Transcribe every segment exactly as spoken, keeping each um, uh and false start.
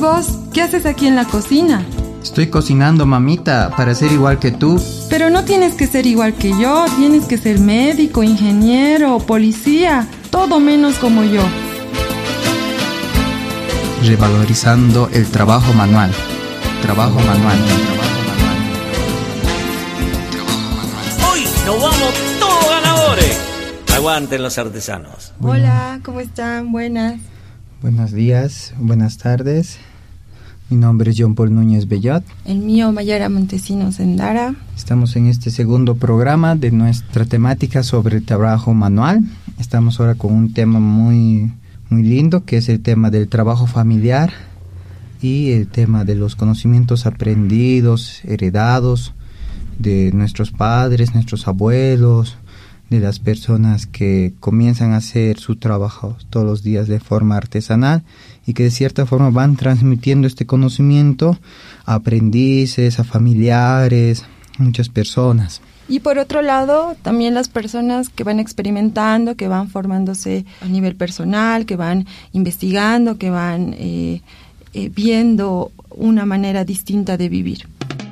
vos, ¿qué haces aquí en la cocina? Estoy cocinando, mamita, para ser igual que tú. Pero no tienes que ser igual que yo, tienes que ser médico, ingeniero, policía, todo menos como yo. Revalorizando el trabajo manual. Trabajo manual. Hoy nos vamos todos ganadores. Aguanten los artesanos. Hola, ¿cómo están? Buenas. Buenos días, buenas tardes. Mi nombre es John Paul Núñez Bellot. El mío, Mayara Montesinos Endara. Estamos en este segundo programa de nuestra temática sobre el trabajo manual. Estamos ahora con un tema muy, muy lindo, que es el tema del trabajo familiar y el tema de los conocimientos aprendidos, heredados de nuestros padres, nuestros abuelos, de las personas que comienzan a hacer su trabajo todos los días de forma artesanal y que de cierta forma van transmitiendo este conocimiento a aprendices, a familiares, a muchas personas. Y por otro lado, también las personas que van experimentando, que van formándose a nivel personal, que van investigando, que van eh, eh, viendo una manera distinta de vivir.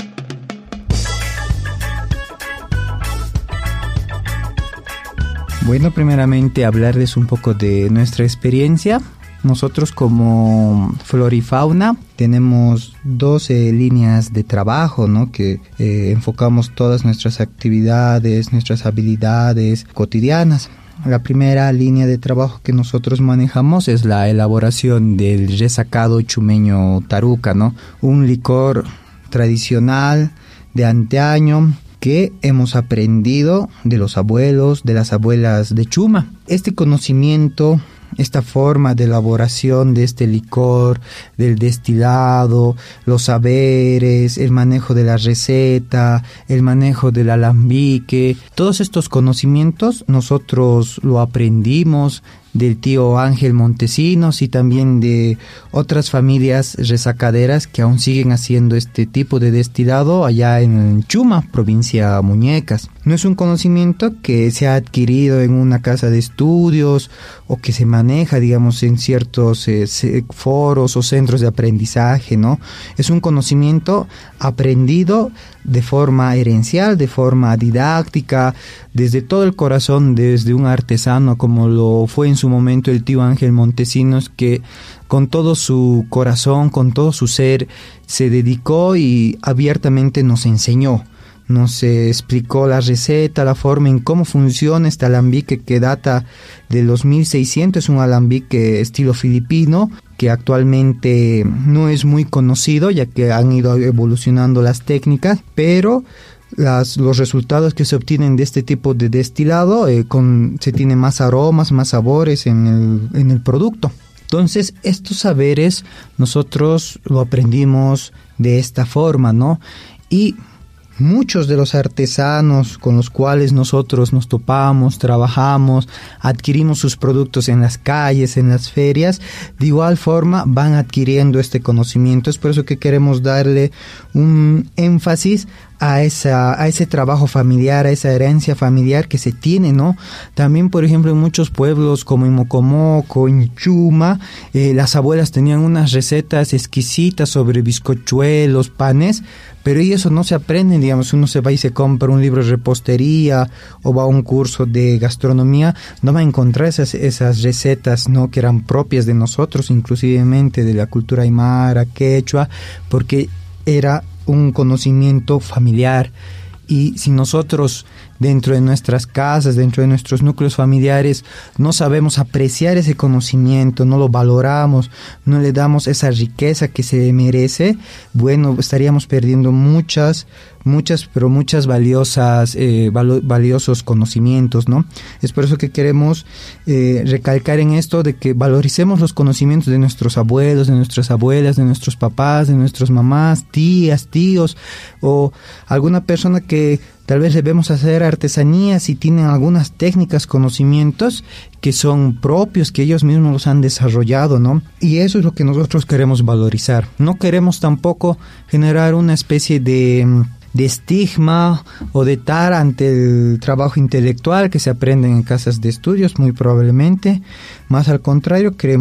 Bueno, primeramente hablarles un poco de nuestra experiencia. Nosotros como Florifauna tenemos doce líneas de trabajo, ¿no? Que eh, enfocamos todas nuestras actividades, nuestras habilidades cotidianas. La primera línea de trabajo que nosotros manejamos es la elaboración del resacado chumeño taruca, ¿no? Un licor tradicional de antaño que hemos aprendido de los abuelos, de las abuelas de Chuma. Este conocimiento, esta forma de elaboración de este licor, del destilado, los saberes, el manejo de la receta, el manejo del alambique, todos estos conocimientos nosotros lo aprendimos del tío Ángel Montesinos y también de otras familias resacaderas que aún siguen haciendo este tipo de destilado allá en Chuma, provincia Muñecas. No es un conocimiento que se ha adquirido en una casa de estudios o que se maneja, digamos, en ciertos eh, foros o centros de aprendizaje, ¿no? Es un conocimiento aprendido de forma herencial, de forma didáctica, desde todo el corazón, desde un artesano como lo fue en su momento el tío Ángel Montesinos, que con todo su corazón, con todo su ser, se dedicó y abiertamente nos enseñó. Nos explicó la receta, la forma en cómo funciona este alambique que data de los mil seiscientos, es un alambique estilo filipino que actualmente no es muy conocido ya que han ido evolucionando las técnicas, pero las, los resultados que se obtienen de este tipo de destilado eh, con, se tienen más aromas, más sabores en el, en el producto. Entonces estos saberes nosotros lo aprendimos de esta forma, ¿no? Y muchos de los artesanos con los cuales nosotros nos topamos, trabajamos, adquirimos sus productos en las calles, en las ferias, de igual forma van adquiriendo este conocimiento. Es por eso que queremos darle un énfasis a esa a ese trabajo familiar, a esa herencia familiar que se tiene, ¿no? También, por ejemplo, en muchos pueblos como en Mocomoco, en Chuma, eh, las abuelas tenían unas recetas exquisitas sobre bizcochuelos, panes, pero y eso no se aprende, digamos, uno se va y se compra un libro de repostería o va a un curso de gastronomía, no va a encontrar esas, esas recetas, ¿no? Que eran propias de nosotros, inclusivemente de la cultura aymara, quechua, porque era un conocimiento familiar. Y si nosotros dentro de nuestras casas, dentro de nuestros núcleos familiares, no sabemos apreciar ese conocimiento, no lo valoramos, no le damos esa riqueza que se merece, bueno, estaríamos perdiendo muchas, muchas, pero muchas valiosas, eh, valo, valiosos conocimientos, ¿no? Es por eso que queremos eh, recalcar en esto de que valoricemos los conocimientos de nuestros abuelos, de nuestras abuelas, de nuestros papás, de nuestras mamás, tías, tíos, o alguna persona que tal vez debemos hacer artesanías y tienen algunas técnicas, conocimientos que son propios, que ellos mismos los han desarrollado, ¿no? Y eso es lo que nosotros queremos valorizar. No queremos tampoco generar una especie de, de estigma o de tara ante el trabajo intelectual que se aprende en casas de estudios, muy probablemente. Más al contrario, queremos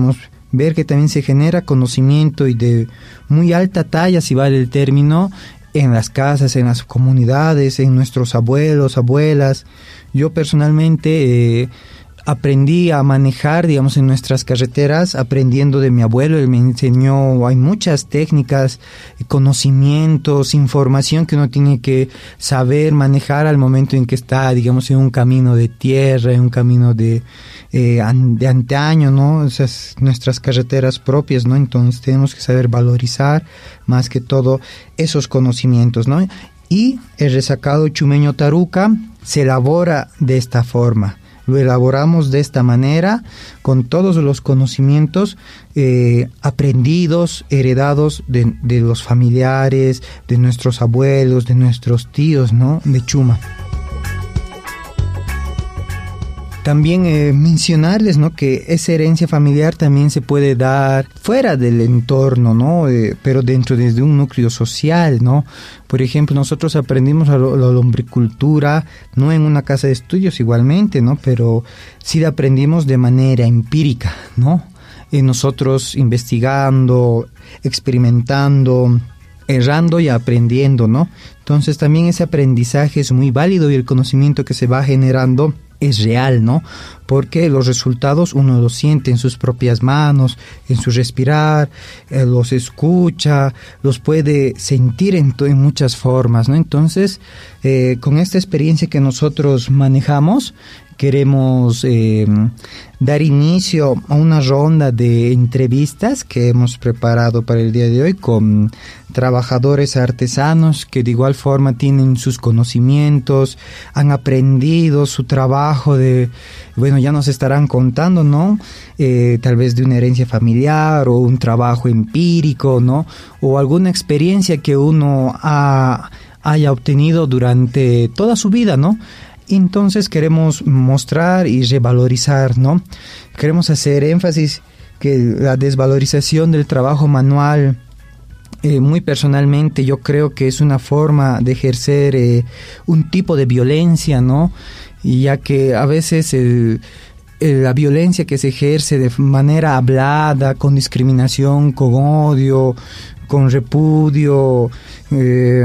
ver que también se genera conocimiento y de muy alta talla, si vale el término, en las casas, en las comunidades, en nuestros abuelos, abuelas. Yo personalmente eh, aprendí a manejar, digamos, en nuestras carreteras, aprendiendo de mi abuelo. Él me enseñó, hay muchas técnicas, conocimientos, información que uno tiene que saber manejar al momento en que está, digamos, en un camino de tierra, en un camino de, eh, an, de antaño, ¿no? Esas nuestras carreteras propias, ¿no? Entonces tenemos que saber valorizar más que todo esos conocimientos, ¿no? Y el resacado chumeño taruca se elabora de esta forma. Lo elaboramos de esta manera, con todos los conocimientos eh, aprendidos, heredados de, de los familiares, de nuestros abuelos, de nuestros tíos, ¿no? De Chuma. También eh, mencionarles, ¿no?, que esa herencia familiar también se puede dar fuera del entorno, ¿no?, eh, pero dentro de un núcleo social, ¿no? Por ejemplo, nosotros aprendimos la, la lombricultura, no en una casa de estudios igualmente, ¿no?, pero sí la aprendimos de manera empírica, ¿no? Y nosotros investigando, experimentando, errando y aprendiendo, ¿no? Entonces también ese aprendizaje es muy válido y el conocimiento que se va generando es real, ¿no? Porque los resultados uno los siente en sus propias manos, en su respirar, eh, los escucha, los puede sentir en, en muchas formas, ¿no? Entonces, eh, con esta experiencia que nosotros manejamos, queremos eh, dar inicio a una ronda de entrevistas que hemos preparado para el día de hoy con trabajadores artesanos que de igual forma tienen sus conocimientos, han aprendido su trabajo de, bueno, ya nos estarán contando, ¿no? Eh, tal vez de una herencia familiar o un trabajo empírico, ¿no? O alguna experiencia que uno ha, haya obtenido durante toda su vida, ¿no? Entonces queremos mostrar y revalorizar, ¿no? Queremos hacer énfasis que la desvalorización del trabajo manual, eh, muy personalmente yo creo que es una forma de ejercer eh, un tipo de violencia, ¿no? Y ya que a veces el, el, la violencia que se ejerce de manera hablada, con discriminación, con odio, con repudio, eh,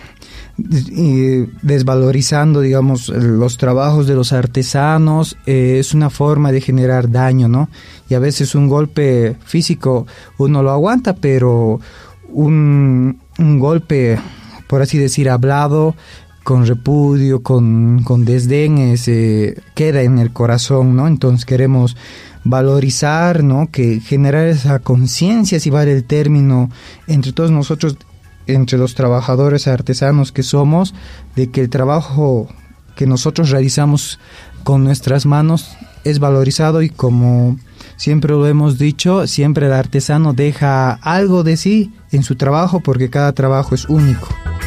y desvalorizando, digamos, los trabajos de los artesanos, eh, es una forma de generar daño, ¿no? Y a veces un golpe físico uno lo aguanta, pero un, un golpe, por así decir, hablado, con repudio, con, con desdén, es, eh, queda en el corazón, ¿no? Entonces queremos valorizar, ¿no?, que generar esa conciencia, si vale el término, entre todos nosotros, entre los trabajadores artesanos que somos, de que el trabajo que nosotros realizamos con nuestras manos es valorizado y, como siempre lo hemos dicho, siempre el artesano deja algo de sí en su trabajo porque cada trabajo es único.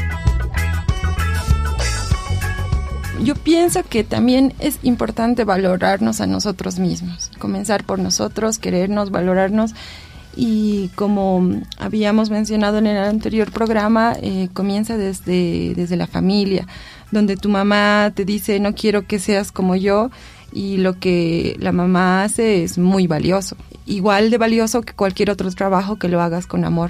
Yo pienso que también es importante valorarnos a nosotros mismos, comenzar por nosotros, querernos, valorarnos. Y como habíamos mencionado en el anterior programa, eh, comienza desde, desde la familia, donde tu mamá te dice no quiero que seas como yo, y lo que la mamá hace es muy valioso, igual de valioso que cualquier otro trabajo que lo hagas con amor.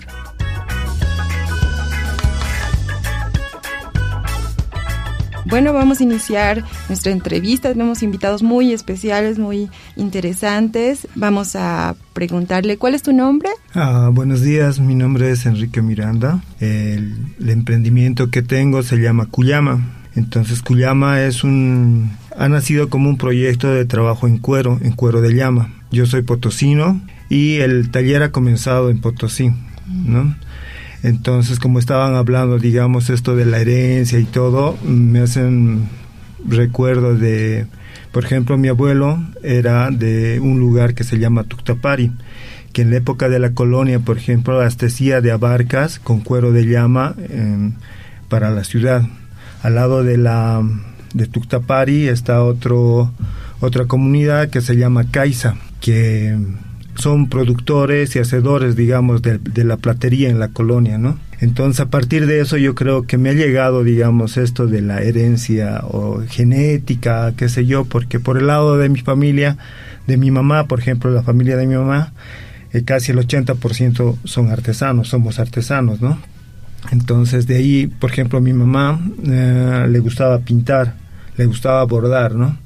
Bueno, vamos a iniciar nuestra entrevista. Tenemos invitados muy especiales, muy interesantes. Vamos a preguntarle, ¿cuál es tu nombre? Ah, buenos días, mi nombre es Enrique Miranda. El, el emprendimiento que tengo se llama Cuyama. Entonces, Cuyama es un, ha nacido como un proyecto de trabajo en cuero, en cuero de llama. Yo soy potosino y el taller ha comenzado en Potosí, ¿no? Entonces, como estaban hablando, digamos, esto de la herencia y todo, me hacen recuerdo de, por ejemplo, mi abuelo era de un lugar que se llama Tuctapari, que en la época de la colonia, por ejemplo, abastecía de abarcas con cuero de llama eh, para la ciudad. Al lado de la de Tuctapari está otro otra comunidad que se llama Caiza, que son productores y hacedores, digamos, de, de la platería en la colonia, ¿no? Entonces, a partir de eso, yo creo que me ha llegado, digamos, esto de la herencia o genética, qué sé yo, porque por el lado de mi familia, de mi mamá, por ejemplo, la familia de mi mamá, eh, casi el ochenta por ciento son artesanos, somos artesanos, ¿no? Entonces de ahí, por ejemplo, a mi mamá eh, le gustaba pintar, le gustaba bordar, ¿no?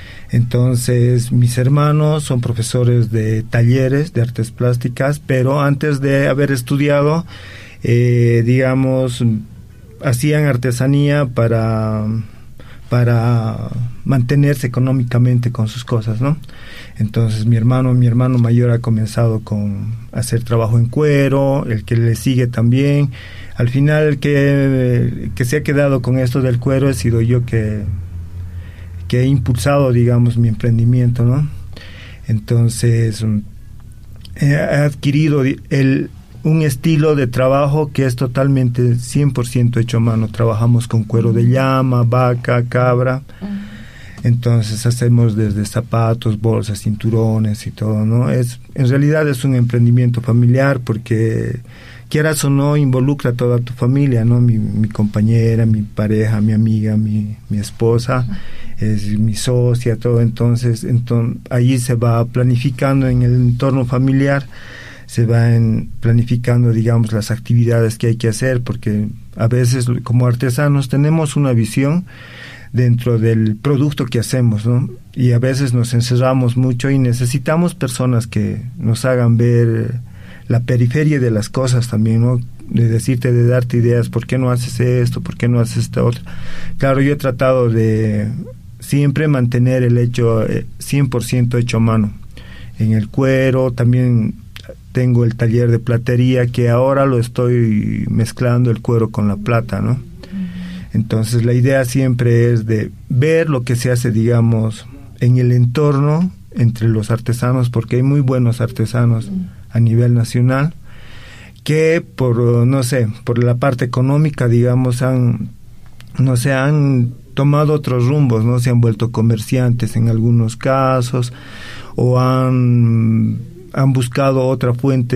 Entonces mis hermanos son profesores de talleres de artes plásticas, pero antes de haber estudiado, eh, digamos, hacían artesanía para, para mantenerse económicamente con sus cosas, ¿no? Entonces mi hermano, mi hermano mayor ha comenzado con hacer trabajo en cuero, el que le sigue también. Al final el que, que se ha quedado con esto del cuero he sido yo que, que he impulsado, digamos, mi emprendimiento, ¿no? Entonces he adquirido el, un estilo de trabajo que es totalmente cien por ciento hecho a mano. Trabajamos con cuero de llama, vaca, cabra. Entonces hacemos desde zapatos, bolsas, cinturones y todo, ¿no? Es, en realidad es un emprendimiento familiar porque, quieras o no, involucra a toda tu familia, ¿no? Mi, mi compañera, mi pareja, mi amiga, mi, mi esposa, es mi socia, todo. Entonces, entonces ahí se va planificando en el entorno familiar, se van planificando, digamos, las actividades que hay que hacer, porque a veces como artesanos tenemos una visión dentro del producto que hacemos, ¿no? Y a veces nos encerramos mucho y necesitamos personas que nos hagan ver la periferia de las cosas también, ¿no? De decirte, de darte ideas, ¿por qué no haces esto? ¿Por qué no haces esta otra? Claro, yo he tratado de siempre mantener el hecho eh, cien por ciento hecho a mano. En el cuero también tengo el taller de platería, que ahora lo estoy mezclando el cuero con la plata, ¿no? Entonces la idea siempre es de ver lo que se hace, digamos, en el entorno entre los artesanos, porque hay muy buenos artesanos a nivel nacional que por, no sé, por la parte económica, digamos, han, no sé, han tomado otros rumbos, ¿no? Se han vuelto comerciantes en algunos casos, o han, han buscado otra fuente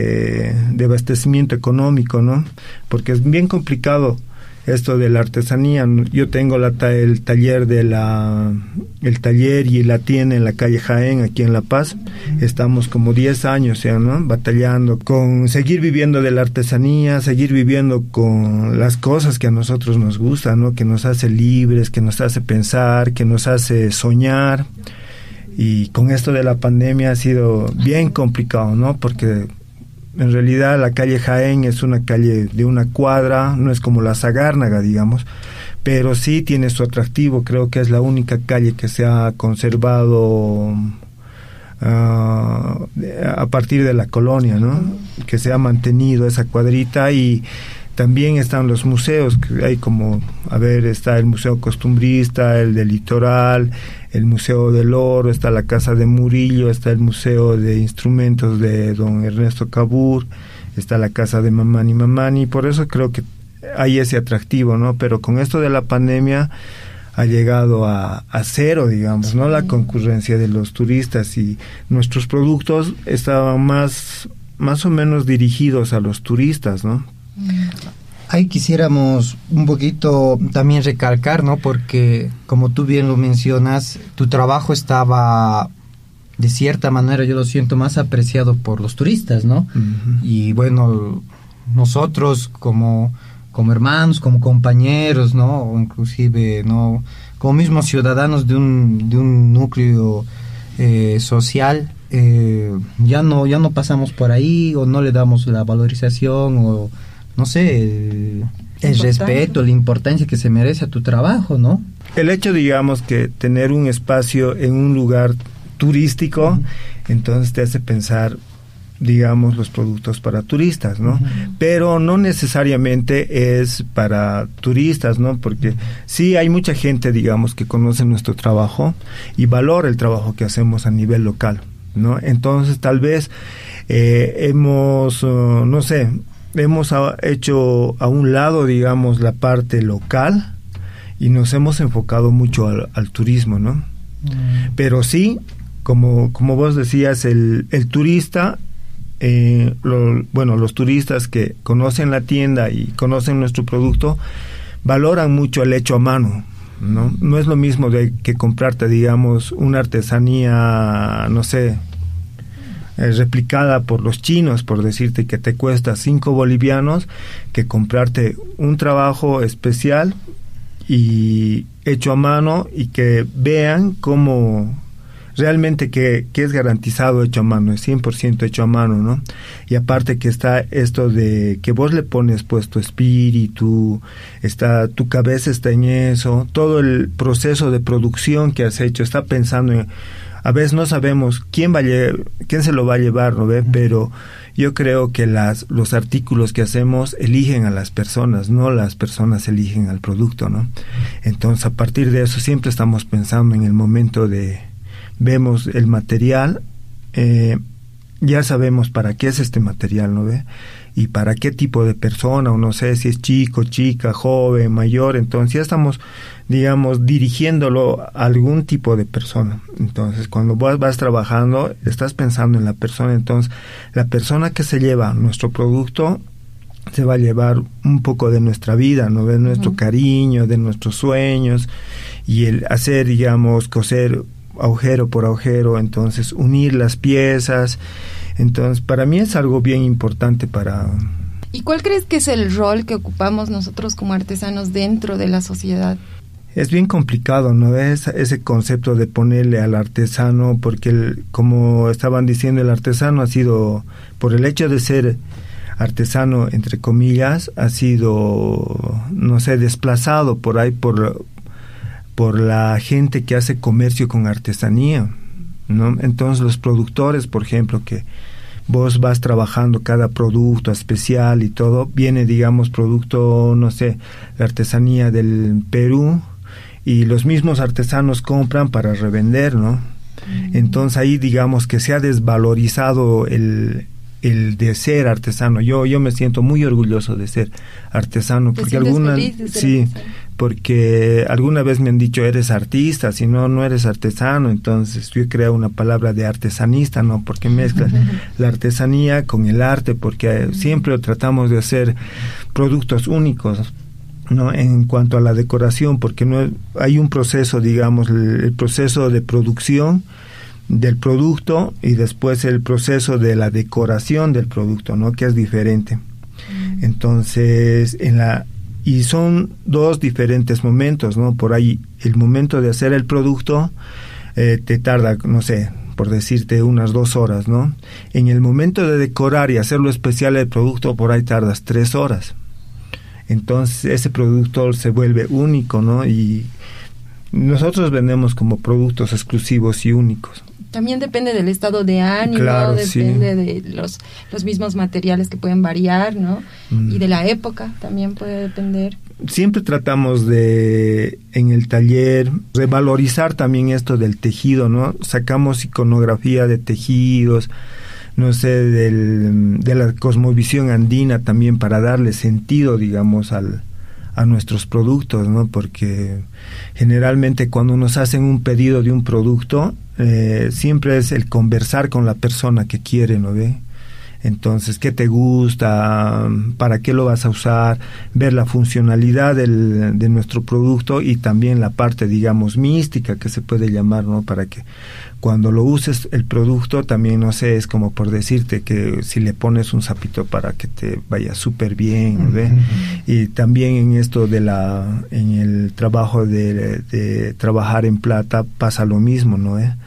de abastecimiento económico, ¿no? Porque es bien complicado esto de la artesanía. Yo tengo la, el taller de la el taller y la tienda en la calle Jaén, aquí en La Paz. Estamos como diez años ya, ¿no? Batallando con seguir viviendo de la artesanía, seguir viviendo con las cosas que a nosotros nos gustan, ¿no? Que nos hace libres, que nos hace pensar, que nos hace soñar. Y con esto de la pandemia ha sido bien complicado, ¿no? Porque en realidad la calle Jaén es una calle de una cuadra, no es como la Sagárnaga, digamos, pero sí tiene su atractivo. Creo que es la única calle que se ha conservado uh, a partir de la colonia, ¿no? Que se ha mantenido esa cuadrita. Y también están los museos, que hay como, a ver, está el Museo Costumbrista, el del Litoral, el Museo del Oro, está la Casa de Murillo, está el Museo de Instrumentos de don Ernesto Cabur, está la Casa de Mamani Mamani. Por eso creo que hay ese atractivo, ¿no? Pero con esto de la pandemia ha llegado a, a cero, digamos, ¿no? La concurrencia de los turistas, y nuestros productos estaban más, más o menos dirigidos a los turistas, ¿no? Ahí quisiéramos un poquito también recalcar, ¿no? Porque, como tú bien lo mencionas, tu trabajo estaba, de cierta manera, yo lo siento, más apreciado por los turistas, ¿no? Uh-huh. Y bueno, nosotros como, como hermanos, como compañeros, ¿no? O inclusive, ¿no? Como mismos ciudadanos de un, de un núcleo eh, social, eh, ya no, ya no pasamos por ahí, o no le damos la valorización, o no sé, el, el respeto, la importancia que se merece a tu trabajo, ¿no? El hecho, digamos, que tener un espacio en un lugar turístico, uh-huh, entonces te hace pensar, digamos, los productos para turistas, ¿no? Uh-huh. Pero no necesariamente es para turistas, ¿no? Porque sí hay mucha gente, digamos, que conoce nuestro trabajo y valora el trabajo que hacemos a nivel local, ¿no? Entonces tal vez eh, hemos, uh, no sé, hemos hecho a un lado, digamos, la parte local y nos hemos enfocado mucho al, al turismo, ¿no? Mm. Pero sí, como como vos decías, el, el turista, eh, lo, bueno, los turistas que conocen la tienda y conocen nuestro producto, valoran mucho el hecho a mano, ¿no? No es lo mismo de que comprarte, digamos, una artesanía, no sé, eh, replicada por los chinos, por decirte que te cuesta cinco bolivianos, que comprarte un trabajo especial y hecho a mano y que vean cómo realmente que, que es garantizado hecho a mano, es cien por ciento hecho a mano, ¿no? Y aparte que está esto de que vos le pones pues tu espíritu, está, tu cabeza está en eso, todo el proceso de producción que has hecho, está pensando en, a veces no sabemos quién va a lle- quién se lo va a llevar, ¿no ve? Pero yo creo que las, los artículos que hacemos eligen a las personas, no las personas eligen al producto, ¿no? Entonces, a partir de eso siempre estamos pensando en el momento de, vemos el material, eh, ya sabemos para qué es este material, ¿no ve? Y para qué tipo de persona, o no sé si es chico, chica, joven, mayor, entonces ya estamos, digamos, dirigiéndolo a algún tipo de persona. Entonces, cuando vos vas trabajando, estás pensando en la persona, entonces, la persona que se lleva nuestro producto se va a llevar un poco de nuestra vida, ¿no? De nuestro uh-huh. cariño, de nuestros sueños, y el hacer, digamos, coser agujero por agujero, entonces, unir las piezas. Entonces, para mí es algo bien importante para... ¿Y cuál crees que es el rol que ocupamos nosotros como artesanos dentro de la sociedad? Es bien complicado, ¿no? Es ese concepto de ponerle al artesano, porque el, como estaban diciendo, el artesano ha sido, por el hecho de ser artesano, entre comillas, ha sido, no sé, desplazado por ahí por, por la gente que hace comercio con artesanía, ¿no? Entonces los productores, por ejemplo, que vos vas trabajando cada producto especial y todo, viene, digamos, producto, no sé, la artesanía del Perú, y los mismos artesanos compran para revender, ¿no? Mm. Entonces ahí, digamos, que se ha desvalorizado el, el de ser artesano. Yo yo me siento muy orgulloso de ser artesano, porque alguna sí, artesano? Porque alguna vez me han dicho eres artista, si no no eres artesano. Entonces yo creo una palabra de artesanista, ¿no? Porque mezclas la artesanía con el arte, porque siempre tratamos de hacer productos únicos, ¿no? En cuanto a la decoración, porque no hay un proceso, digamos, el, el proceso de producción del producto y después el proceso de la decoración del producto, ¿no? Que es diferente. Mm. Entonces, en la y son dos diferentes momentos, ¿no? Por ahí el momento de hacer el producto eh, te tarda, no sé, por decirte unas dos horas, ¿no? En el momento de decorar y hacerlo especial el producto, por ahí tardas tres horas. Entonces ese producto se vuelve único, ¿no? Y nosotros vendemos como productos exclusivos y únicos. También depende del estado de ánimo, claro, depende sí. de los los mismos materiales que pueden variar, ¿no? Mm. Y de la época también puede depender. Siempre tratamos de, en el taller, revalorizar también esto del tejido, ¿no? Sacamos iconografía de tejidos, no sé, del, de la cosmovisión andina también, para darle sentido, digamos, al a nuestros productos, ¿no? Porque generalmente cuando nos hacen un pedido de un producto, eh, siempre es el conversar con la persona que quiere, ¿no ve? Entonces, ¿qué te gusta? ¿Para qué lo vas a usar? Ver la funcionalidad del, de nuestro producto, y también la parte, digamos, mística que se puede llamar, ¿no? Para que cuando lo uses el producto también, no sé, es como por decirte que si le pones un sapito para que te vaya súper bien, ¿no ve? Uh-huh. Y también en esto de la, en el trabajo de, de trabajar en plata pasa lo mismo, ¿no? ¿Eh?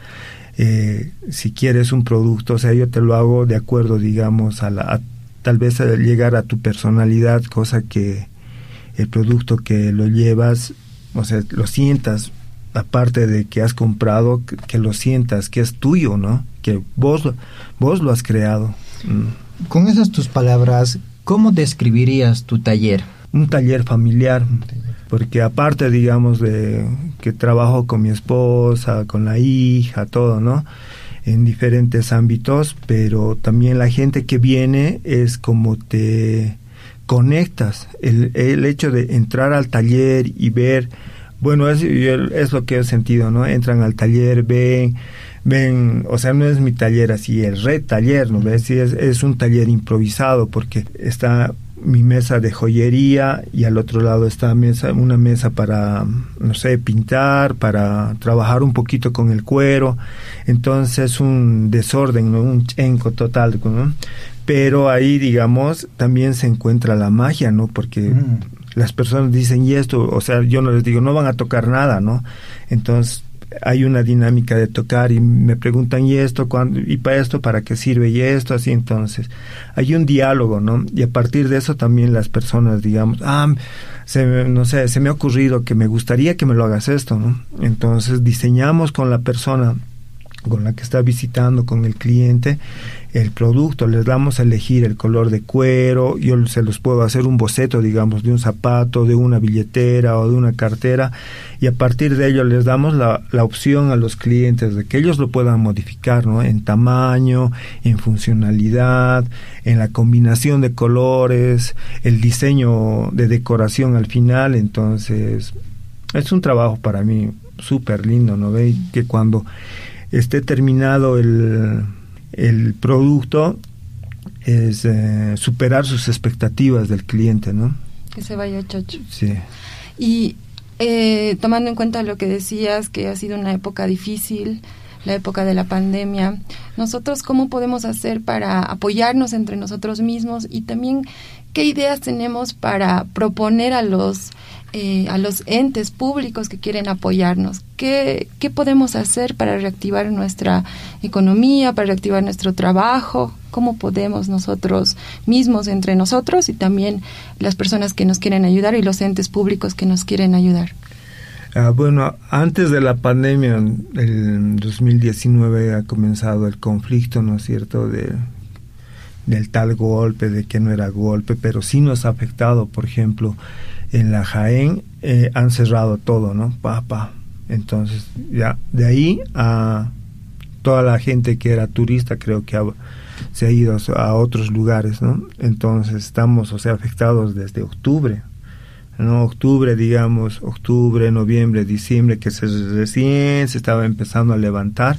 Eh, si quieres un producto, o sea, yo te lo hago de acuerdo, digamos, a la, a, tal vez a llegar a tu personalidad, cosa que el producto que lo llevas, o sea, lo sientas, aparte de que has comprado, que, que lo sientas, que es tuyo, ¿no? Que vos, vos lo has creado. Mm. Con esas tus palabras, ¿cómo describirías tu taller? Un taller familiar, porque aparte, digamos, de que trabajo con mi esposa, con la hija, todo, ¿no? En diferentes ámbitos, pero también la gente que viene es como te conectas. El, el hecho de entrar al taller y ver, bueno, es, es lo que he sentido, ¿no? Entran al taller, ven, ven, o sea, no es mi taller así, el red taller, ¿no ves? Sí, es, es un taller improvisado, porque está mi mesa de joyería y al otro lado está mesa, una mesa para, no sé, pintar, para trabajar un poquito con el cuero. Entonces un desorden, ¿no? Un chenco total, ¿no? Pero ahí, digamos, también se encuentra la magia, ¿no? Porque mm. las personas dicen, y esto, o sea, yo no les digo, no van a tocar nada, ¿no? Entonces hay una dinámica de tocar y me preguntan, ¿y esto? ¿Cuándo? ¿Y para esto? ¿Para qué sirve? ¿Y esto? Así, entonces hay un diálogo, ¿no? Y a partir de eso también las personas, digamos, ah, se me, no sé, se me ha ocurrido que me gustaría que me lo hagas esto, ¿no? Entonces diseñamos con la persona con la que está visitando, con el cliente, el producto, les damos a elegir el color de cuero, yo se los puedo hacer un boceto, digamos, de un zapato, de una billetera o de una cartera, y a partir de ello les damos la, la opción a los clientes de que ellos lo puedan modificar, ¿no? En tamaño, en funcionalidad, en la combinación de colores, el diseño de decoración al final. Entonces es un trabajo para mí súper lindo, ¿no? Ve que cuando esté terminado el, el producto, es eh, superar sus expectativas del cliente, ¿no? Que se vaya chocho. Sí. Y eh, tomando en cuenta lo que decías, que ha sido una época difícil, la época de la pandemia, nosotros cómo podemos hacer para apoyarnos entre nosotros mismos, y también qué ideas tenemos para proponer a los Eh, a los entes públicos que quieren apoyarnos. ¿Qué, ¿Qué podemos hacer para reactivar nuestra economía, para reactivar nuestro trabajo? ¿Cómo podemos nosotros mismos, entre nosotros, y también las personas que nos quieren ayudar y los entes públicos que nos quieren ayudar? Ah, bueno, antes de la pandemia, el dos mil diecinueve ha comenzado el conflicto, ¿no es cierto?, de, del tal golpe, de que no era golpe, pero sí nos ha afectado. Por ejemplo, en la Jaén eh, han cerrado todo, ¿no? Pa, pa. Entonces, ya de ahí a toda la gente que era turista, creo que ha, se ha ido a otros lugares, ¿no? Entonces, estamos, o sea, afectados desde octubre, ¿no? Octubre, digamos, octubre, noviembre, diciembre, que se, recién se estaba empezando a levantar,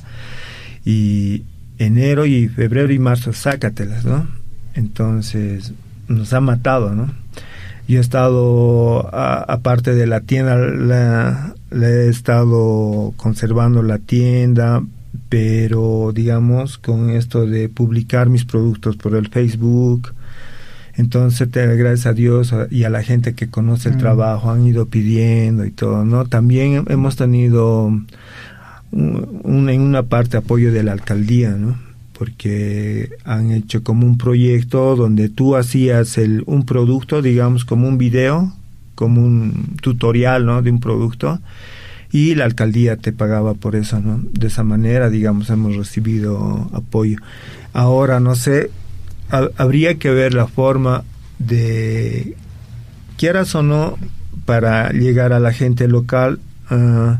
y enero y febrero y marzo, sácatelas, ¿no? Entonces, nos ha matado, ¿no? Yo he estado, aparte de la tienda, la, la he estado conservando la tienda, pero digamos con esto de publicar mis productos por el Facebook, entonces te, gracias a Dios y a la gente que conoce el mm. trabajo han ido pidiendo y todo, ¿no? También hemos tenido un, un, en una parte apoyo de la alcaldía, ¿no? Porque han hecho como un proyecto donde tú hacías el, un producto, digamos, como un video, como un tutorial, ¿no?, de un producto, y la alcaldía te pagaba por eso, ¿no? De esa manera, digamos, hemos recibido apoyo. Ahora, no sé, ha, habría que ver la forma de, quieras o no, para llegar a la gente local. Uh,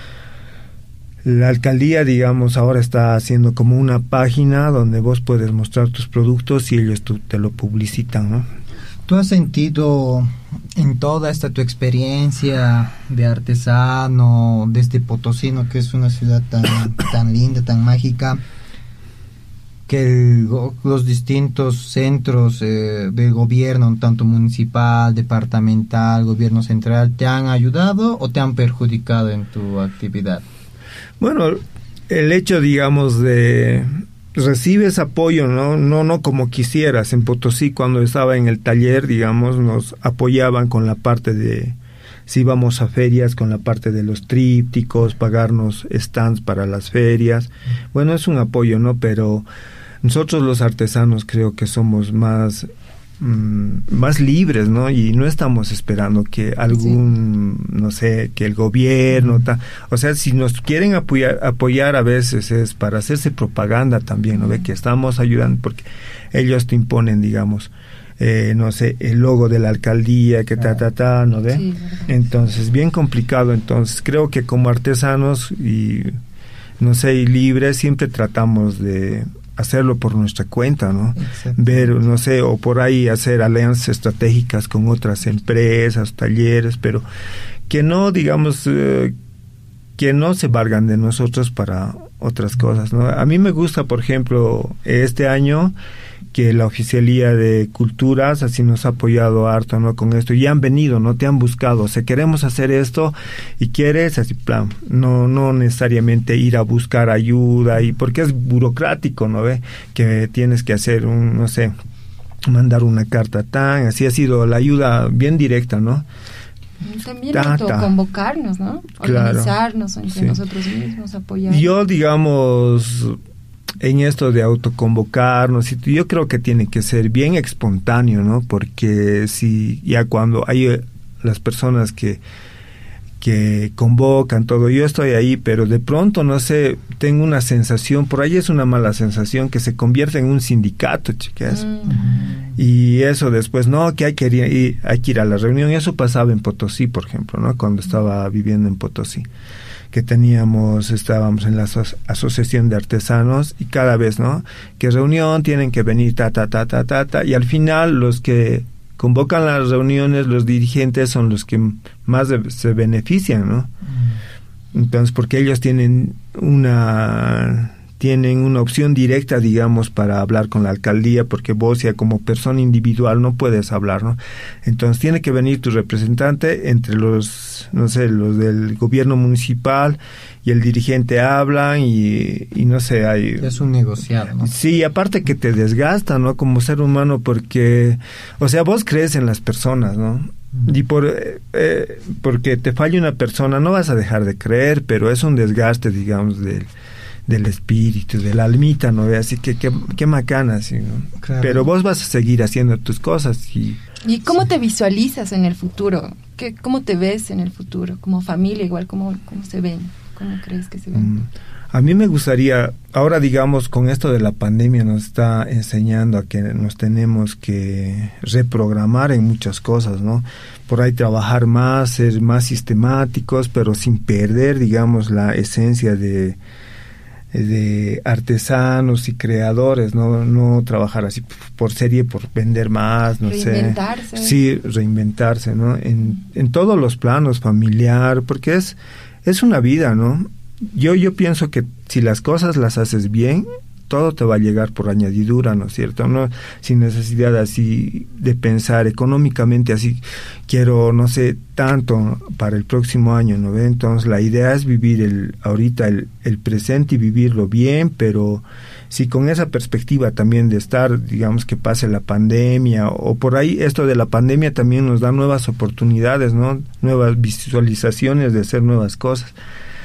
La alcaldía, digamos, ahora está haciendo como una página donde vos puedes mostrar tus productos y ellos tú, te lo publicitan, ¿no? ¿Tú has sentido en toda esta tu experiencia de artesano desde Potosí, ¿no?, que es una ciudad tan, tan linda, tan mágica, que el, los distintos centros eh, del gobierno, tanto municipal, departamental, gobierno central, te han ayudado o te han perjudicado en tu actividad? Bueno, el hecho, digamos, de recibes apoyo, ¿no? No, no como quisieras. En Potosí, cuando estaba en el taller, digamos, nos apoyaban con la parte de, si íbamos a ferias, con la parte de los trípticos, pagarnos stands para las ferias. Bueno, es un apoyo, ¿no? Pero nosotros los artesanos creo que somos más más libres, ¿no? Y no estamos esperando que algún, sí. no sé, que el gobierno, ta, o sea, si nos quieren apoyar, apoyar a veces es para hacerse propaganda también, ¿no? Ve que estamos ayudando porque ellos te imponen, digamos, eh, no sé, el logo de la alcaldía, que ta, ta, ta, ¿no ve? Sí, entonces, bien complicado. Entonces, creo que como artesanos y, no sé, y libres, siempre tratamos de hacerlo por nuestra cuenta, ¿no? Ver, no sé, o por ahí hacer alianzas estratégicas con otras empresas, talleres, pero que no, digamos, eh, que no se valgan de nosotros para otras cosas, ¿no? A mí me gusta, por ejemplo, este año que la Oficialía de Culturas así nos ha apoyado harto, ¿no? Con esto, y han venido, ¿no? Te han buscado, o sea, queremos hacer esto y quieres, así, plan, no no necesariamente ir a buscar ayuda, y porque es burocrático, ¿no? ¿Ve? Que tienes que hacer un, no sé, mandar una carta tan, así ha sido la ayuda bien directa, ¿no? También autoconvocarnos, ¿no? Organizarnos claro, entre sí. nosotros mismos, apoyar. Yo, digamos, en esto de autoconvocarnos, yo creo que tiene que ser bien espontáneo, ¿no? Porque si ya cuando hay las personas que que convocan todo, yo estoy ahí, pero de pronto, no sé, tengo una sensación, por ahí es una mala sensación, que se convierte en un sindicato, chicas. Mm. Y eso después, no, que hay que ir, hay que ir a la reunión. Eso pasaba en Potosí, por ejemplo, ¿no? Cuando estaba viviendo en Potosí, que teníamos, estábamos en la aso- asociación de artesanos, y cada vez, ¿no? Que reunión, tienen que venir, ta, ta, ta, ta, ta, ta, y al final los que convocan las reuniones, los dirigentes son los que más de, se benefician, ¿no? Entonces, porque ellos tienen una tienen una opción directa, digamos, para hablar con la alcaldía, porque vos ya como persona individual no puedes hablar, ¿no? Entonces tiene que venir tu representante entre los, no sé, los del gobierno municipal, y el dirigente hablan y, y no sé, hay... Es un negociado, ¿no? Sí, aparte que te desgasta, ¿no? Como ser humano, porque, o sea, vos crees en las personas, ¿no? Y por eh, porque te falla una persona, no vas a dejar de creer, pero es un desgaste, digamos, del del espíritu, del almita, ¿no? Así que qué, qué macana, ¿sí? ¿No? Claro. Pero vos vas a seguir haciendo tus cosas. ¿Y, ¿Y cómo te visualizas en el futuro? ¿Qué, ¿Cómo te ves en el futuro? Como familia, igual, ¿cómo, cómo se ven? ¿Cómo crees que se ven? Mm, a mí me gustaría, ahora digamos, con esto de la pandemia nos está enseñando a que nos tenemos que reprogramar en muchas cosas, ¿no? Por ahí trabajar más, ser más sistemáticos, pero sin perder, digamos, la esencia de de artesanos y creadores, no no trabajar así por serie, por vender más, no reinventarse. sé. Sí, reinventarse, ¿no? En en todos los planos, familiar, porque es es una vida, ¿no? Yo yo pienso que si las cosas las haces bien, todo te va a llegar por añadidura, ¿no es cierto? No, sin necesidad así de pensar económicamente, así quiero, no sé, tanto para el próximo año, ¿no ve? Entonces la idea es vivir el ahorita el, el presente y vivirlo bien, pero sí con esa perspectiva también de estar, digamos, que pase la pandemia, o por ahí esto de la pandemia también nos da nuevas oportunidades, ¿no? Nuevas visualizaciones de hacer nuevas cosas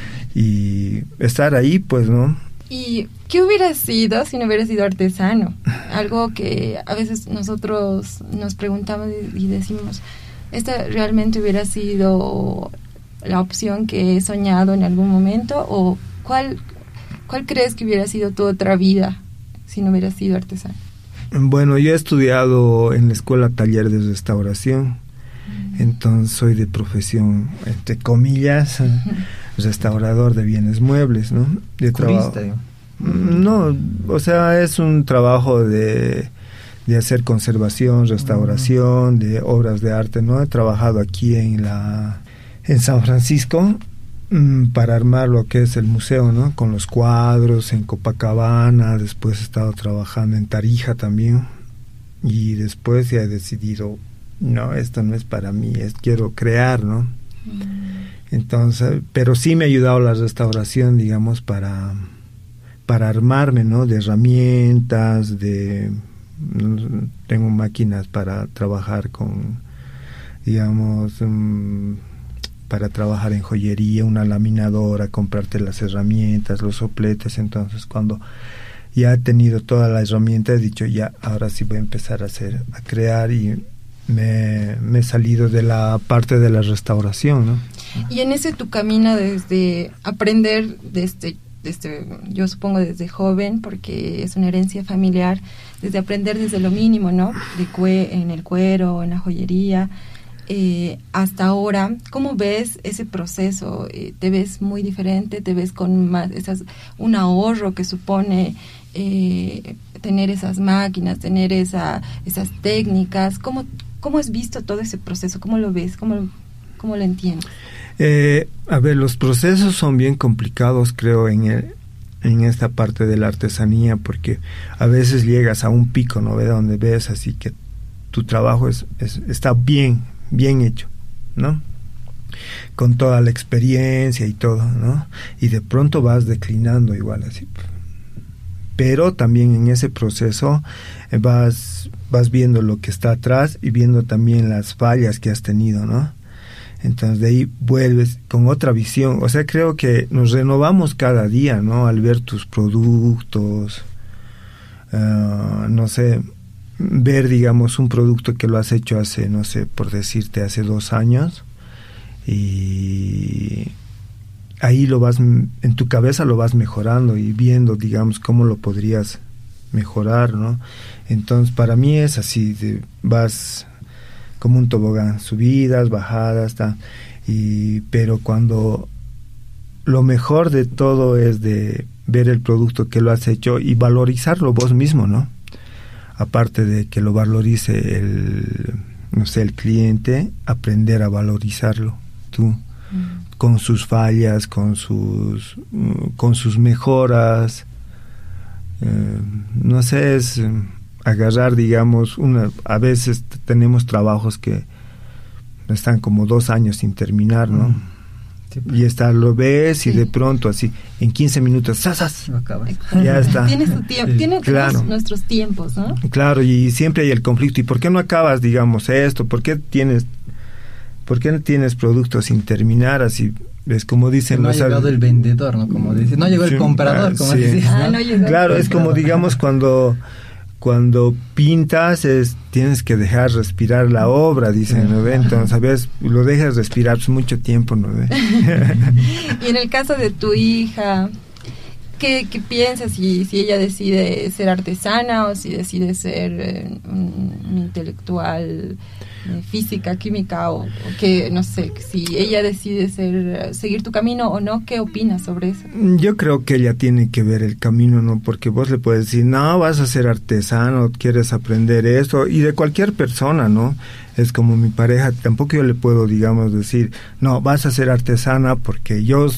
y estar ahí, pues, ¿no? ¿Y qué hubiera sido si no hubiera sido artesano? Algo que a veces nosotros nos preguntamos y decimos, ¿esta realmente hubiera sido la opción que he soñado en algún momento? ¿O cuál, cuál crees que hubiera sido tu otra vida si no hubiera sido artesano? Bueno, yo he estudiado en la escuela taller de restauración, entonces soy de profesión, entre comillas, restaurador de bienes muebles, ¿no? De trabajo. No, o sea, es un trabajo de, de hacer conservación, restauración, uh-huh. de obras de arte, ¿no? He trabajado aquí en la en San Francisco mmm, para armar lo que es el museo, ¿no? Con los cuadros, en Copacabana, después he estado trabajando en Tarija también, y después ya he decidido, no, esto no es para mí, es quiero crear, ¿no? Uh-huh. Entonces, pero sí me ha ayudado la restauración, digamos, para para armarme, ¿no? De herramientas, de tengo máquinas para trabajar con, digamos, um, para trabajar en joyería, una laminadora, comprarte las herramientas, los sopletes. Entonces, cuando ya he tenido toda la herramienta, he dicho, ya, ahora sí voy a empezar a hacer, a crear, y me, me he salido de la parte de la restauración, ¿no? Y en ese tu camino desde aprender desde, desde, yo supongo desde joven, porque es una herencia familiar, desde aprender desde lo mínimo, ¿no? De cue, en el cuero, en la joyería, eh, hasta ahora, ¿cómo ves ese proceso? Eh, ¿Te ves muy diferente? ¿Te ves con más esas, un ahorro que supone eh, tener esas máquinas, tener esa, esas técnicas? ¿Cómo, cómo has visto todo ese proceso? ¿Cómo lo ves? ¿Cómo, cómo lo entiendes? Eh, a ver, los procesos son bien complicados, creo, en el, en esta parte de la artesanía, porque a veces llegas a un pico, ¿no? ¿Ve? Donde ves así que tu trabajo es, es, está bien, bien hecho, ¿no? Con toda la experiencia y todo, ¿no? Y de pronto vas declinando igual así. Pero también en ese proceso eh, vas, vas viendo lo que está atrás y viendo también las fallas que has tenido, ¿no? Entonces de ahí vuelves con otra visión. O sea, creo que nos renovamos cada día, ¿no? Al ver tus productos, uh, no sé, ver, digamos, un producto que lo has hecho hace, no sé, por decirte, hace dos años, y ahí lo vas, en tu cabeza lo vas mejorando y viendo, digamos, cómo lo podrías mejorar, ¿no? Entonces, para mí es así, de, vas como un tobogán, subidas, bajadas, ta, y pero cuando lo mejor de todo es de ver el producto que lo has hecho y valorizarlo vos mismo, ¿no? Aparte de que lo valorice el, no sé, el cliente, aprender a valorizarlo tú, mm. con sus fallas, con sus, con sus mejoras, eh, no sé, es agarrar, digamos, una, a veces tenemos trabajos que están como dos años sin terminar, ¿no? Mm. Sí, pues. Y está, lo ves sí. y de pronto así, en quince minutos, ¡sasas! Lo acabas. Ya está. Tiene su tiempo, sí. tiene claro. nuestros tiempos, ¿no? Claro, y siempre hay el conflicto. ¿Y por qué no acabas, digamos, esto? ¿Por qué tienes, por qué no tienes productos sin terminar? Así, es como dicen... No ha llegado sea, el vendedor, ¿no? Como dicen, no llegó sí, el comprador, como sí. dices, ¿no? Ah, no llegó claro, el es como, digamos, cuando... Cuando pintas es tienes que dejar respirar la obra, dicen, ¿no ve? Entonces, a veces lo dejas respirar pues, mucho tiempo, ¿no ve? Y en el caso de tu hija, ¿qué, qué piensas si, si ella decide ser artesana o si decide ser eh, un, un intelectual, eh, física, química o, o que, no sé, si ella decide ser seguir tu camino o no, ¿qué opinas sobre eso? Yo creo que ella tiene que ver el camino, ¿no? Porque vos le puedes decir, no, vas a ser artesano, quieres aprender esto, y de cualquier persona, ¿no? Es como mi pareja, tampoco yo le puedo, digamos, decir, no, vas a ser artesana porque yo,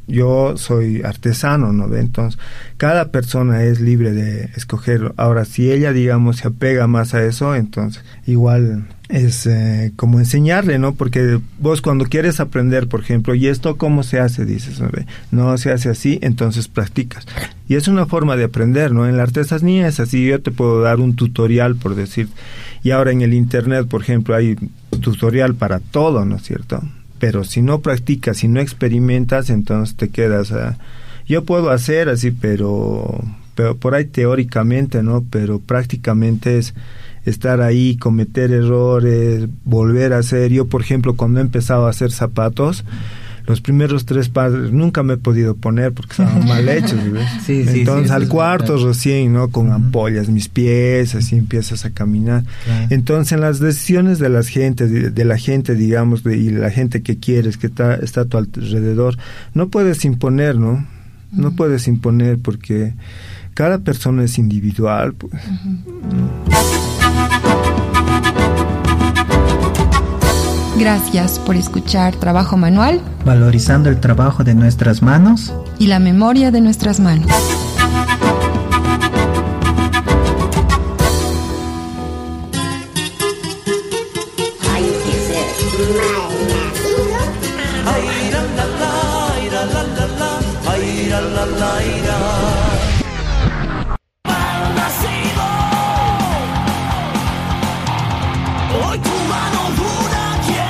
yo soy artesano, ¿no? Entonces, cada persona es libre de escogerlo. Ahora, si ella, digamos, se apega más a eso, entonces, igual es eh, como enseñarle, ¿no? Porque vos cuando quieres aprender, por ejemplo, ¿y esto cómo se hace? Dices, ¿no? No se hace así, entonces practicas. Y es una forma de aprender, ¿no? En la artesanía es así, yo te puedo dar un tutorial, por decir, y ahora en el internet, por ejemplo, hay tutorial para todo, ¿no es cierto? Pero si no practicas, si no experimentas, entonces te quedas a... Yo puedo hacer así, pero, pero por ahí teóricamente, ¿no? Pero prácticamente es estar ahí, cometer errores, volver a hacer. Yo, por ejemplo, cuando he empezado a hacer zapatos, los primeros tres pares nunca me he podido poner porque estaban mal hechos, ¿ves? Sí, sí, entonces sí, al cuarto es recién, ¿no? Con uh-huh. ampollas mis pies, así empiezas a caminar. Claro. Entonces en las decisiones de las gente, de, de la gente, digamos, de, y la gente que quieres, que está, está a tu alrededor, no puedes imponer, ¿no? Uh-huh. No puedes imponer porque cada persona es individual, pues. Uh-huh. Gracias por escuchar Trabajo Manual, valorizando el trabajo de nuestras manos y la memoria de nuestras manos. Hay que ser mal nacido. Ay, la, la, la, ira, la, la, la, ay, la, la, la, ira. Mal nacido. Hoy tu mano dura.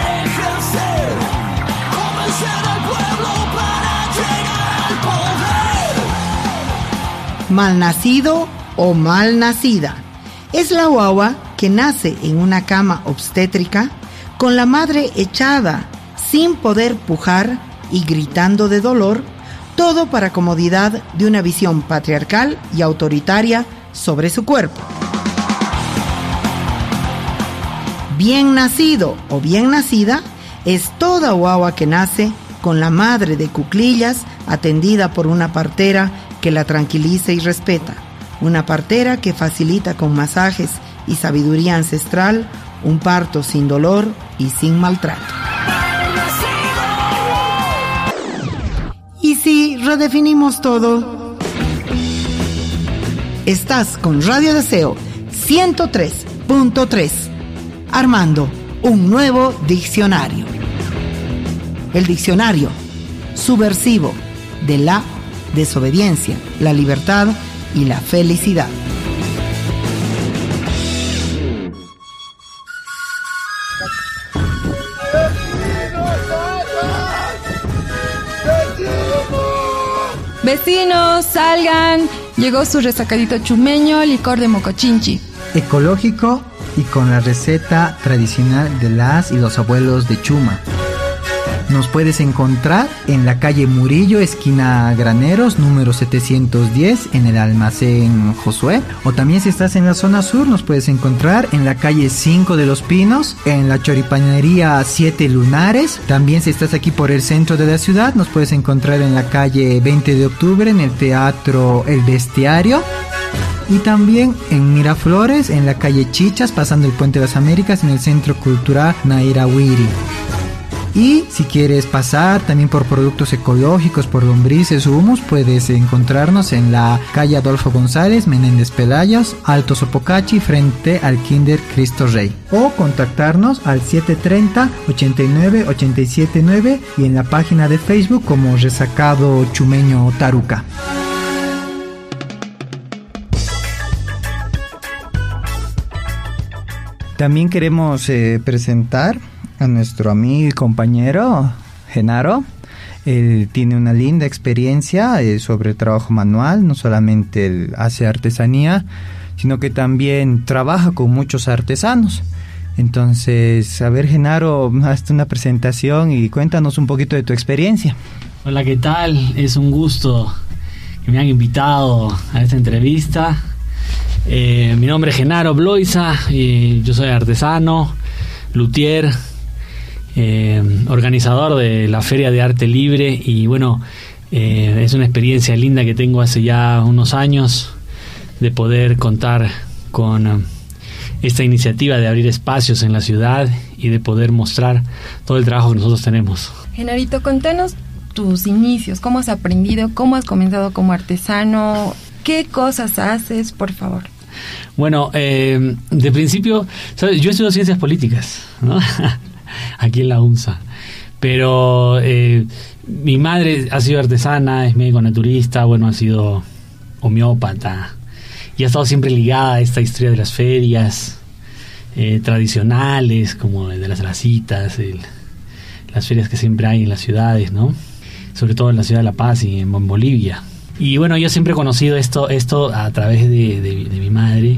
Malnacido o malnacida es la guagua que nace en una cama obstétrica con la madre echada, sin poder pujar y gritando de dolor, todo para comodidad de una visión patriarcal y autoritaria sobre su cuerpo. Bien nacido o bien nacida es toda guagua que nace con la madre de cuclillas atendida por una partera que la tranquiliza y respeta, una partera que facilita con masajes y sabiduría ancestral un parto sin dolor y sin maltrato. Mal nacido, redefinimos todo. Estás con Radio Deseo ciento tres punto tres, armando un nuevo diccionario. El diccionario subversivo de la desobediencia, la libertad y la felicidad. Vecinos, salgan. Llegó su resacadito chumeño, licor de mocochinchi. Ecológico y con la receta tradicional de las y los abuelos de Chuma. Nos puedes encontrar en la calle Murillo, esquina Graneros, número setecientos diez, en el almacén Josué. O también si estás en la zona sur, nos puedes encontrar en la calle cinco de los Pinos, en la choripanería Siete Lunares. También si estás aquí por el centro de la ciudad, nos puedes encontrar en la calle veinte de octubre, en el teatro El Bestiario. Y también en Miraflores, en la calle Chichas, pasando el Puente de las Américas, en el Centro Cultural Nairawiri. Y si quieres pasar también por productos ecológicos, por lombrices o humus, puedes encontrarnos en la calle Adolfo González, Menéndez Pelayos, Alto Sopocachi, frente al Kinder Cristo Rey. O contactarnos al siete tres cero, ochenta y nueve, ochenta y siete nueve y en la página de Facebook como Resacado Chumeño Taruca. También queremos eh, presentar a nuestro amigo y compañero Genaro. Él tiene una linda experiencia eh, sobre el trabajo manual. No solamente él hace artesanía, sino que también trabaja con muchos artesanos. Entonces, a ver, Genaro, hazte una presentación y cuéntanos un poquito de tu experiencia. Hola, ¿qué tal? Es un gusto que me han invitado a esta entrevista. Eh, mi nombre es Genaro Bloisa y yo soy artesano, luthier, eh, organizador de la Feria de Arte Libre y bueno, eh, es una experiencia linda que tengo hace ya unos años de poder contar con uh, esta iniciativa de abrir espacios en la ciudad y de poder mostrar todo el trabajo que nosotros tenemos. Genarito, contanos tus inicios, cómo has aprendido, cómo has comenzado como artesano, qué cosas haces, por favor. Bueno, eh, de principio, ¿sabes? Yo estudio ciencias políticas, ¿no? Aquí en la UNSA, pero eh, mi madre ha sido artesana, es médico naturista, bueno, ha sido homeópata y ha estado siempre ligada a esta historia de las ferias eh, tradicionales, como el de las lacitas, el, las ferias que siempre hay en las ciudades, ¿no? Sobre todo en la ciudad de La Paz y en Bolivia. Y bueno, yo siempre he conocido esto esto a través de, de, de mi madre,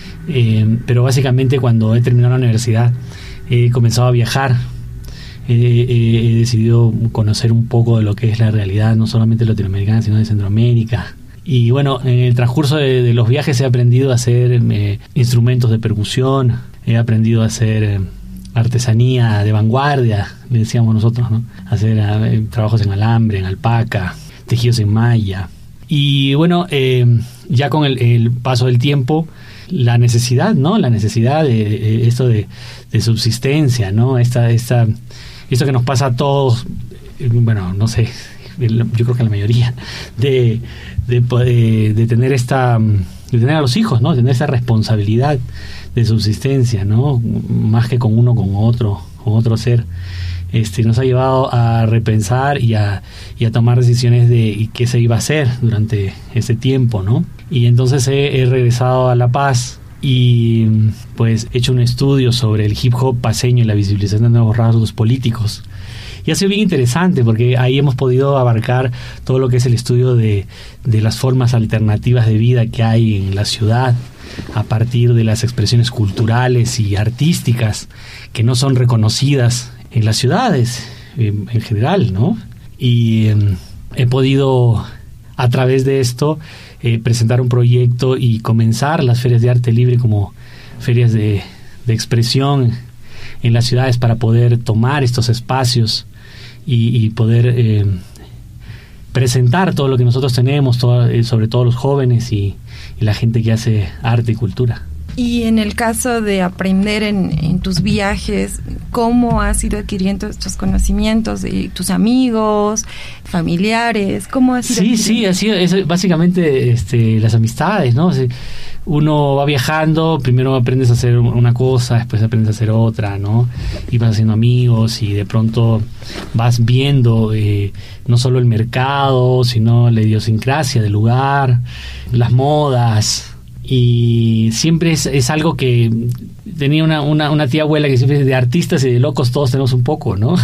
eh, pero básicamente cuando he terminado la universidad he comenzado a viajar, eh, eh, he decidido conocer un poco de lo que es la realidad, no solamente latinoamericana, sino de Centroamérica. Y bueno, en el transcurso de, de los viajes he aprendido a hacer eh, instrumentos de percusión, he aprendido a hacer eh, artesanía de vanguardia, le decíamos nosotros, ¿no? Hacer eh, trabajos en alambre, en alpaca, tejidos en malla. Y bueno, eh, ya con el, el paso del tiempo, la necesidad, ¿no? La necesidad de, de esto de, de subsistencia, ¿no? Esta, esta, esto que nos pasa a todos, bueno, no sé, yo creo que a la mayoría, de, de, de, de tener esta, de tener a los hijos, ¿no? De tener esa responsabilidad de subsistencia, ¿no? Más que con uno, con otro, con otro ser. Este, nos ha llevado a repensar y a, y a tomar decisiones de qué se iba a hacer durante ese tiempo, ¿no? Y entonces he, he regresado a La Paz y pues he hecho un estudio sobre el hip hop paceño y la visibilización de nuevos rasgos políticos. Y ha sido bien interesante porque ahí hemos podido abarcar todo lo que es el estudio de, de las formas alternativas de vida que hay en la ciudad a partir de las expresiones culturales y artísticas que no son reconocidas en las ciudades en, en general, ¿no? Y eh, he podido a través de esto eh, presentar un proyecto y comenzar las ferias de arte libre como ferias de, de expresión en las ciudades para poder tomar estos espacios y, y poder eh, presentar todo lo que nosotros tenemos, todo, eh, sobre todo los jóvenes y, y la gente que hace arte y cultura. Y en el caso de aprender en, en tus viajes, ¿Cómo has ido adquiriendo estos conocimientos de tus amigos, familiares? ¿Cómo has ido Sí, sí, ha sido es básicamente este, las amistades, ¿no? O sea, uno va viajando, primero aprendes a hacer una cosa, después aprendes a hacer otra, ¿no? Y vas haciendo amigos y de pronto vas viendo eh, no solo el mercado, sino la idiosincrasia del lugar, las modas. Y siempre es, es algo que tenía una, una, una tía abuela que siempre dice, de artistas y de locos todos tenemos un poco, ¿no?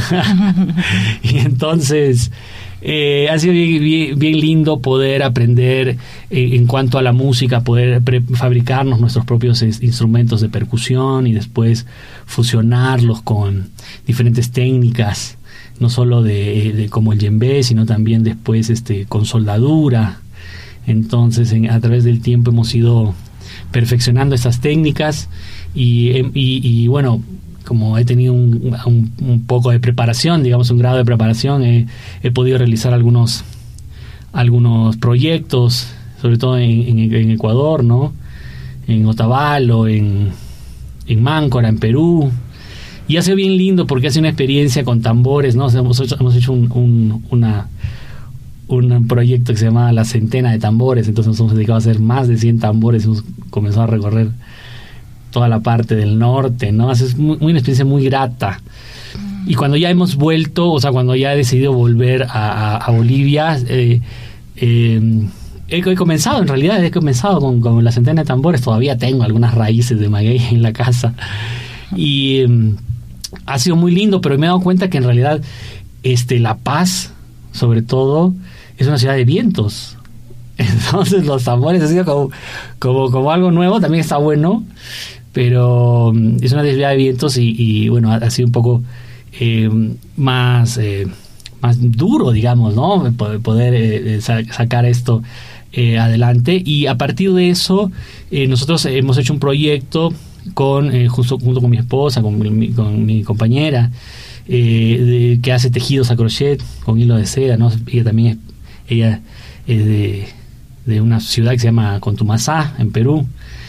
Y entonces eh, ha sido bien, bien, bien lindo poder aprender eh, en cuanto a la música, poder pre- fabricarnos nuestros propios es, instrumentos de percusión y después fusionarlos con diferentes técnicas, no solo de, de como el djembe, sino también después este con soldadura. Entonces en, a través del tiempo hemos ido perfeccionando estas técnicas y, y, y bueno, como he tenido un, un, un poco de preparación, digamos un grado de preparación, he, he podido realizar algunos algunos proyectos, sobre todo en, en, en Ecuador, ¿no? En Otavalo, en, en Máncora, en Perú. Y ha sido bien lindo porque hace una experiencia con tambores, ¿no? O sea, hemos hecho, hemos hecho un, un, una un proyecto que se llamaba La Centena de Tambores, entonces nos hemos dedicado a hacer más de cien tambores, hemos comenzado a recorrer toda la parte del norte, ¿no? Es muy, muy una experiencia muy grata. Y cuando ya hemos vuelto, o sea, cuando ya he decidido volver a, a, a Bolivia, eh, eh, he, he comenzado, en realidad he comenzado con, con La Centena de Tambores, todavía tengo algunas raíces de maguey en la casa, y eh, ha sido muy lindo, pero me he dado cuenta que en realidad este, La Paz, sobre todo, es una ciudad de vientos. Entonces los tambores ha sido como, como, como algo nuevo, también está bueno, pero es una ciudad de vientos y, y bueno, ha, ha sido un poco eh, más, eh, más duro, digamos, ¿no? Poder, poder eh, sacar esto eh, adelante. Y a partir de eso, eh, nosotros hemos hecho un proyecto con eh, justo, junto con mi esposa, con mi, con mi compañera, eh, de, que hace tejidos a crochet con hilo de seda, ¿no? Ella también es, ella es de, de una ciudad que se llama Contumasá, en Perú.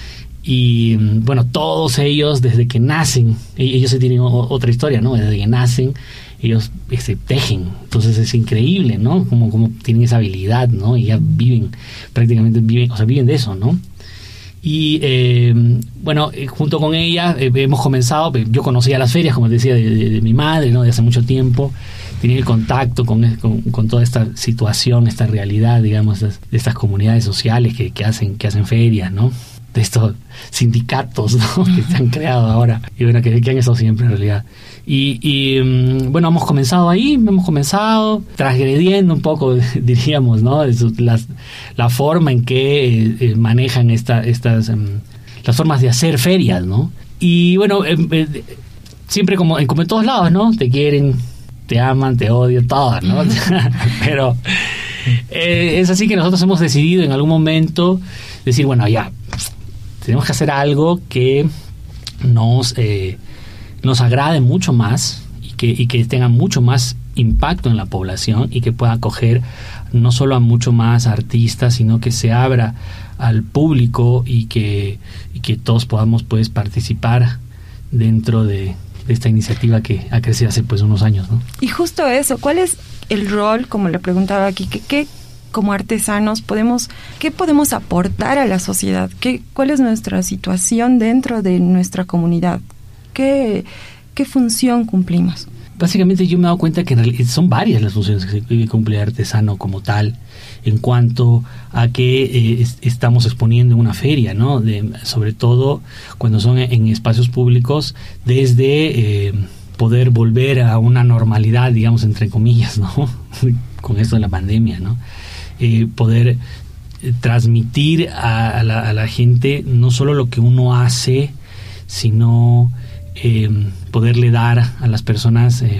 Y bueno, todos ellos desde que nacen, ellos se tienen otra historia, ¿no? Desde que nacen ellos se tejen, entonces es increíble, ¿no? Como, como tienen esa habilidad, ¿no? Y ya viven, prácticamente viven, o sea, viven de eso, ¿no? Y eh, bueno, eh, junto con ella eh, hemos comenzado, yo conocía las ferias, como decía, de, de, de mi madre, ¿no? De hace mucho tiempo, tenía el contacto con, con, con toda esta situación, esta realidad, digamos, de estas comunidades sociales que, que hacen que hacen ferias, ¿no? De estos sindicatos, ¿no? Que se han creado ahora y bueno, que, que han estado siempre en realidad. Y, y bueno, hemos comenzado ahí, hemos comenzado transgrediendo un poco, diríamos, ¿no? Las, la forma en que eh, manejan esta, estas um, las formas de hacer ferias, ¿no? Y bueno, eh, eh, siempre como, como en todos lados, ¿no? Te quieren, te aman, te odian, todas, ¿no? Pero eh, es así que nosotros hemos decidido en algún momento decir, bueno, ya tenemos que hacer algo que nos eh, nos agrade mucho más y que, y que tenga mucho más impacto en la población y que pueda acoger no solo a mucho más artistas, sino que se abra al público y que, y que todos podamos pues participar dentro de, de esta iniciativa que ha crecido hace pues unos años, ¿no? Y justo eso, ¿cuál es el rol, como le preguntaba aquí, que qué como artesanos podemos, qué podemos aportar a la sociedad? ¿Qué, cuál es nuestra situación dentro de nuestra comunidad? ¿Qué, qué función cumplimos? Básicamente yo me he dado cuenta que en realidad son varias las funciones que cumple el artesano como tal, en cuanto a que eh, es, estamos exponiendo en una feria, ¿no? De, sobre todo cuando son en espacios públicos, desde eh, poder volver a una normalidad, digamos, entre comillas, ¿no? Con esto de la pandemia, ¿no? Eh, poder eh, transmitir a, a, la, a la gente no solo lo que uno hace, sino eh, poderle dar a las personas eh,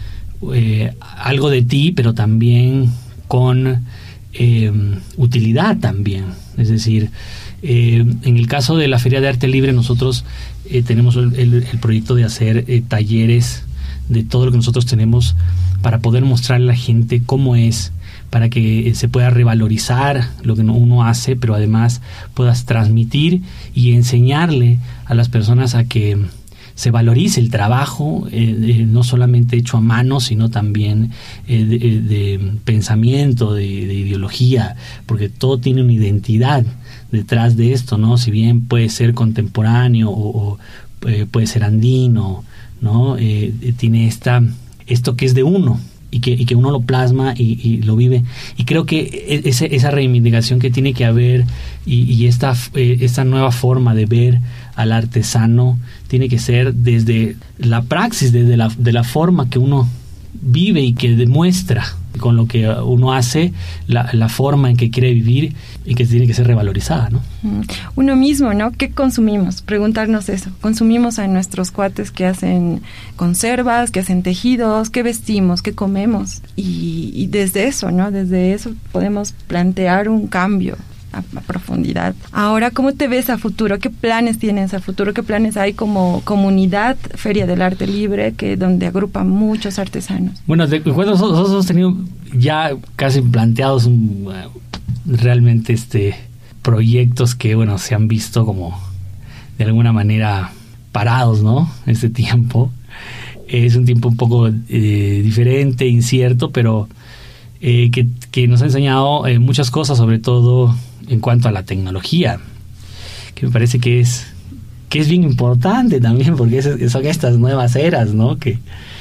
eh, algo de ti, pero también con eh, utilidad también. Es decir, eh, en el caso de la Feria de Arte Libre, nosotros eh, tenemos el, el, el proyecto de hacer eh, talleres de todo lo que nosotros tenemos para poder mostrarle a la gente cómo es, para que se pueda revalorizar lo que uno hace, pero además puedas transmitir y enseñarle a las personas a que se valorice el trabajo, eh, eh, no solamente hecho a mano, sino también eh, de, de pensamiento, de, de ideología, porque todo tiene una identidad detrás de esto, ¿no? Si bien puede ser contemporáneo o, o eh, puede ser andino, ¿no? Eh, tiene esta esto que es de uno y que, y que uno lo plasma y, y lo vive. Y creo que ese, esa reivindicación que tiene que haber y, y esta, eh, esta nueva forma de ver al artesano tiene que ser desde la praxis, desde la, de la forma que uno vive y que demuestra con lo que uno hace, la, la forma en que quiere vivir y que tiene que ser revalorizada, ¿no? Uno mismo, ¿no? ¿Qué consumimos? Preguntarnos eso. ¿Consumimos a nuestros cuates que hacen conservas, que hacen tejidos? ¿Qué vestimos? ¿Qué comemos? Y, y desde eso, ¿no? Desde eso podemos plantear un cambio a, a profundidad. Ahora, ¿cómo te ves a futuro? ¿Qué planes tienes a futuro? ¿Qué planes hay como comunidad Feria del Arte Libre, que donde agrupa muchos artesanos? Bueno, de acuerdo, nosotros hemos tenido ya casi planteados un, realmente este proyectos que, bueno, se han visto como de alguna manera parados, ¿no? Este tiempo es un tiempo un poco eh, diferente, incierto, pero eh, que, que nos ha enseñado eh, muchas cosas, sobre todo en cuanto a la tecnología, que me parece que es que es bien importante también, porque es, son estas nuevas eras, ¿no? Que,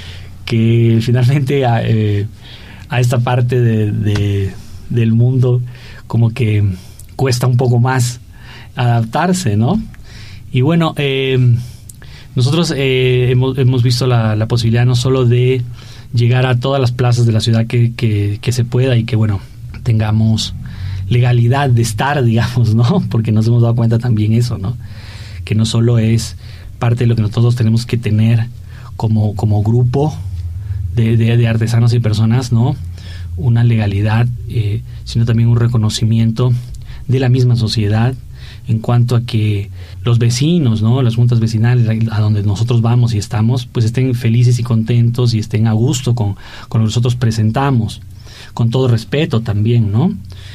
que finalmente a, eh, a esta parte de, de, del mundo como que cuesta un poco más adaptarse, ¿no? Y bueno, eh, nosotros eh, hemos, hemos visto la, la posibilidad no solo de llegar a todas las plazas de la ciudad que, que, que se pueda y que, bueno, tengamos legalidad de estar, digamos, ¿no? Porque nos hemos dado cuenta también eso, ¿no? Que no solo es parte de lo que nosotros tenemos que tener como, como grupo de, de, de artesanos y personas, ¿no? Una legalidad, eh, sino también un reconocimiento de la misma sociedad en cuanto a que los vecinos, ¿no? Las juntas vecinales a donde nosotros vamos y estamos, pues estén felices y contentos y estén a gusto con, con lo que nosotros presentamos, con todo respeto también, ¿no?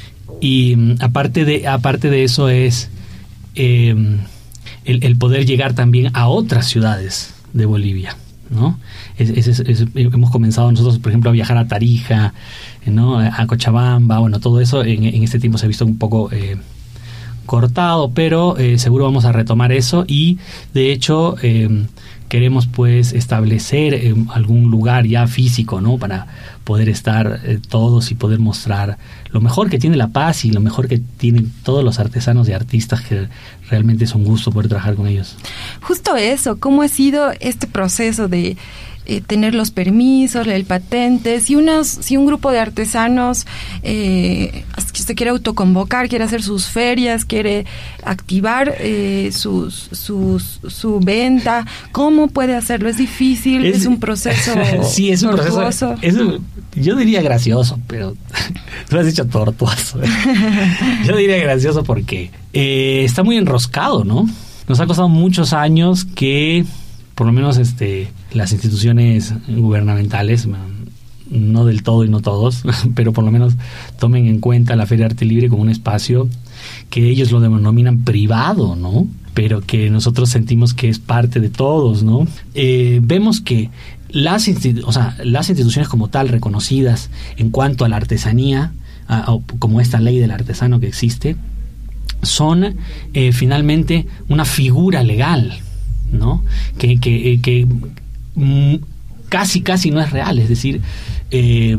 Y aparte de, aparte de eso es eh, el, el poder llegar también a otras ciudades de Bolivia, ¿no? Es, es, es, es, hemos comenzado nosotros, por ejemplo, a viajar a Tarija, ¿no? A Cochabamba, bueno, todo eso en, en este tiempo se ha visto un poco eh, cortado, pero eh, seguro vamos a retomar eso y de hecho eh, queremos pues establecer eh, algún lugar ya físico, ¿no? Para poder estar eh, todos y poder mostrar lo mejor que tiene La Paz y lo mejor que tienen todos los artesanos y artistas, que realmente es un gusto poder trabajar con ellos. Justo eso, ¿cómo ha sido este proceso de eh, tener los permisos, el patente? Si, unos, si un grupo de artesanos eh, se quiere autoconvocar, quiere hacer sus ferias, quiere activar eh, sus, sus, su venta, ¿cómo puede hacerlo? ¿Es difícil? ¿Es, ¿Es un proceso sí, es un tortuoso? Proceso, es un, yo diría gracioso, pero tú has dicho tortuoso. Yo diría gracioso porque eh, está muy enroscado, ¿no? Nos ha costado muchos años que por lo menos este las instituciones gubernamentales, no del todo y no todos, pero por lo menos tomen en cuenta la Feria de Arte Libre como un espacio que ellos lo denominan privado, ¿no? Pero que nosotros sentimos que es parte de todos, ¿no? Eh, vemos que las, institu- o sea, las instituciones como tal reconocidas en cuanto a la artesanía, a, a, como esta ley del artesano que existe, son eh, finalmente una figura legal, ¿no? Que, que, que mm, casi casi no es real, es decir, eh,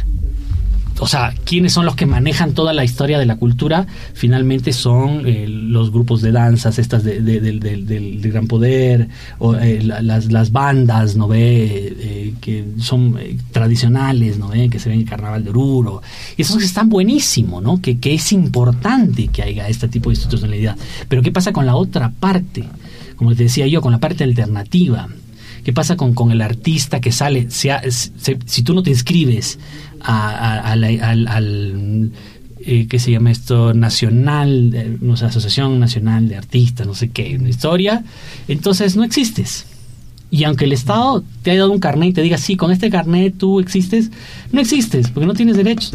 o sea, ¿quiénes son los que manejan toda la historia de la cultura? Finalmente son eh, los grupos de danzas, estas de, de, de, de, de, de Gran Poder, o eh, las, las bandas, ¿no ve? Eh, que son eh, tradicionales, ¿no ve? Que se ven en el Carnaval de Oruro. Y esos están buenísimos, ¿no? Que, que es importante que haya este tipo de institucionalidad. Pero ¿qué pasa con la otra parte? Como te decía yo, con la parte alternativa. ¿Qué pasa con, con el artista que sale? Sea, se, si tú no te inscribes a, a, a la, al, al eh, ¿qué se llama esto? Nacional, eh, no sé, Asociación Nacional de Artistas, no sé qué, una historia, entonces no existes. Y aunque el Estado te haya dado un carnet y te diga, sí, con este carnet tú existes, no existes, porque no tienes derechos.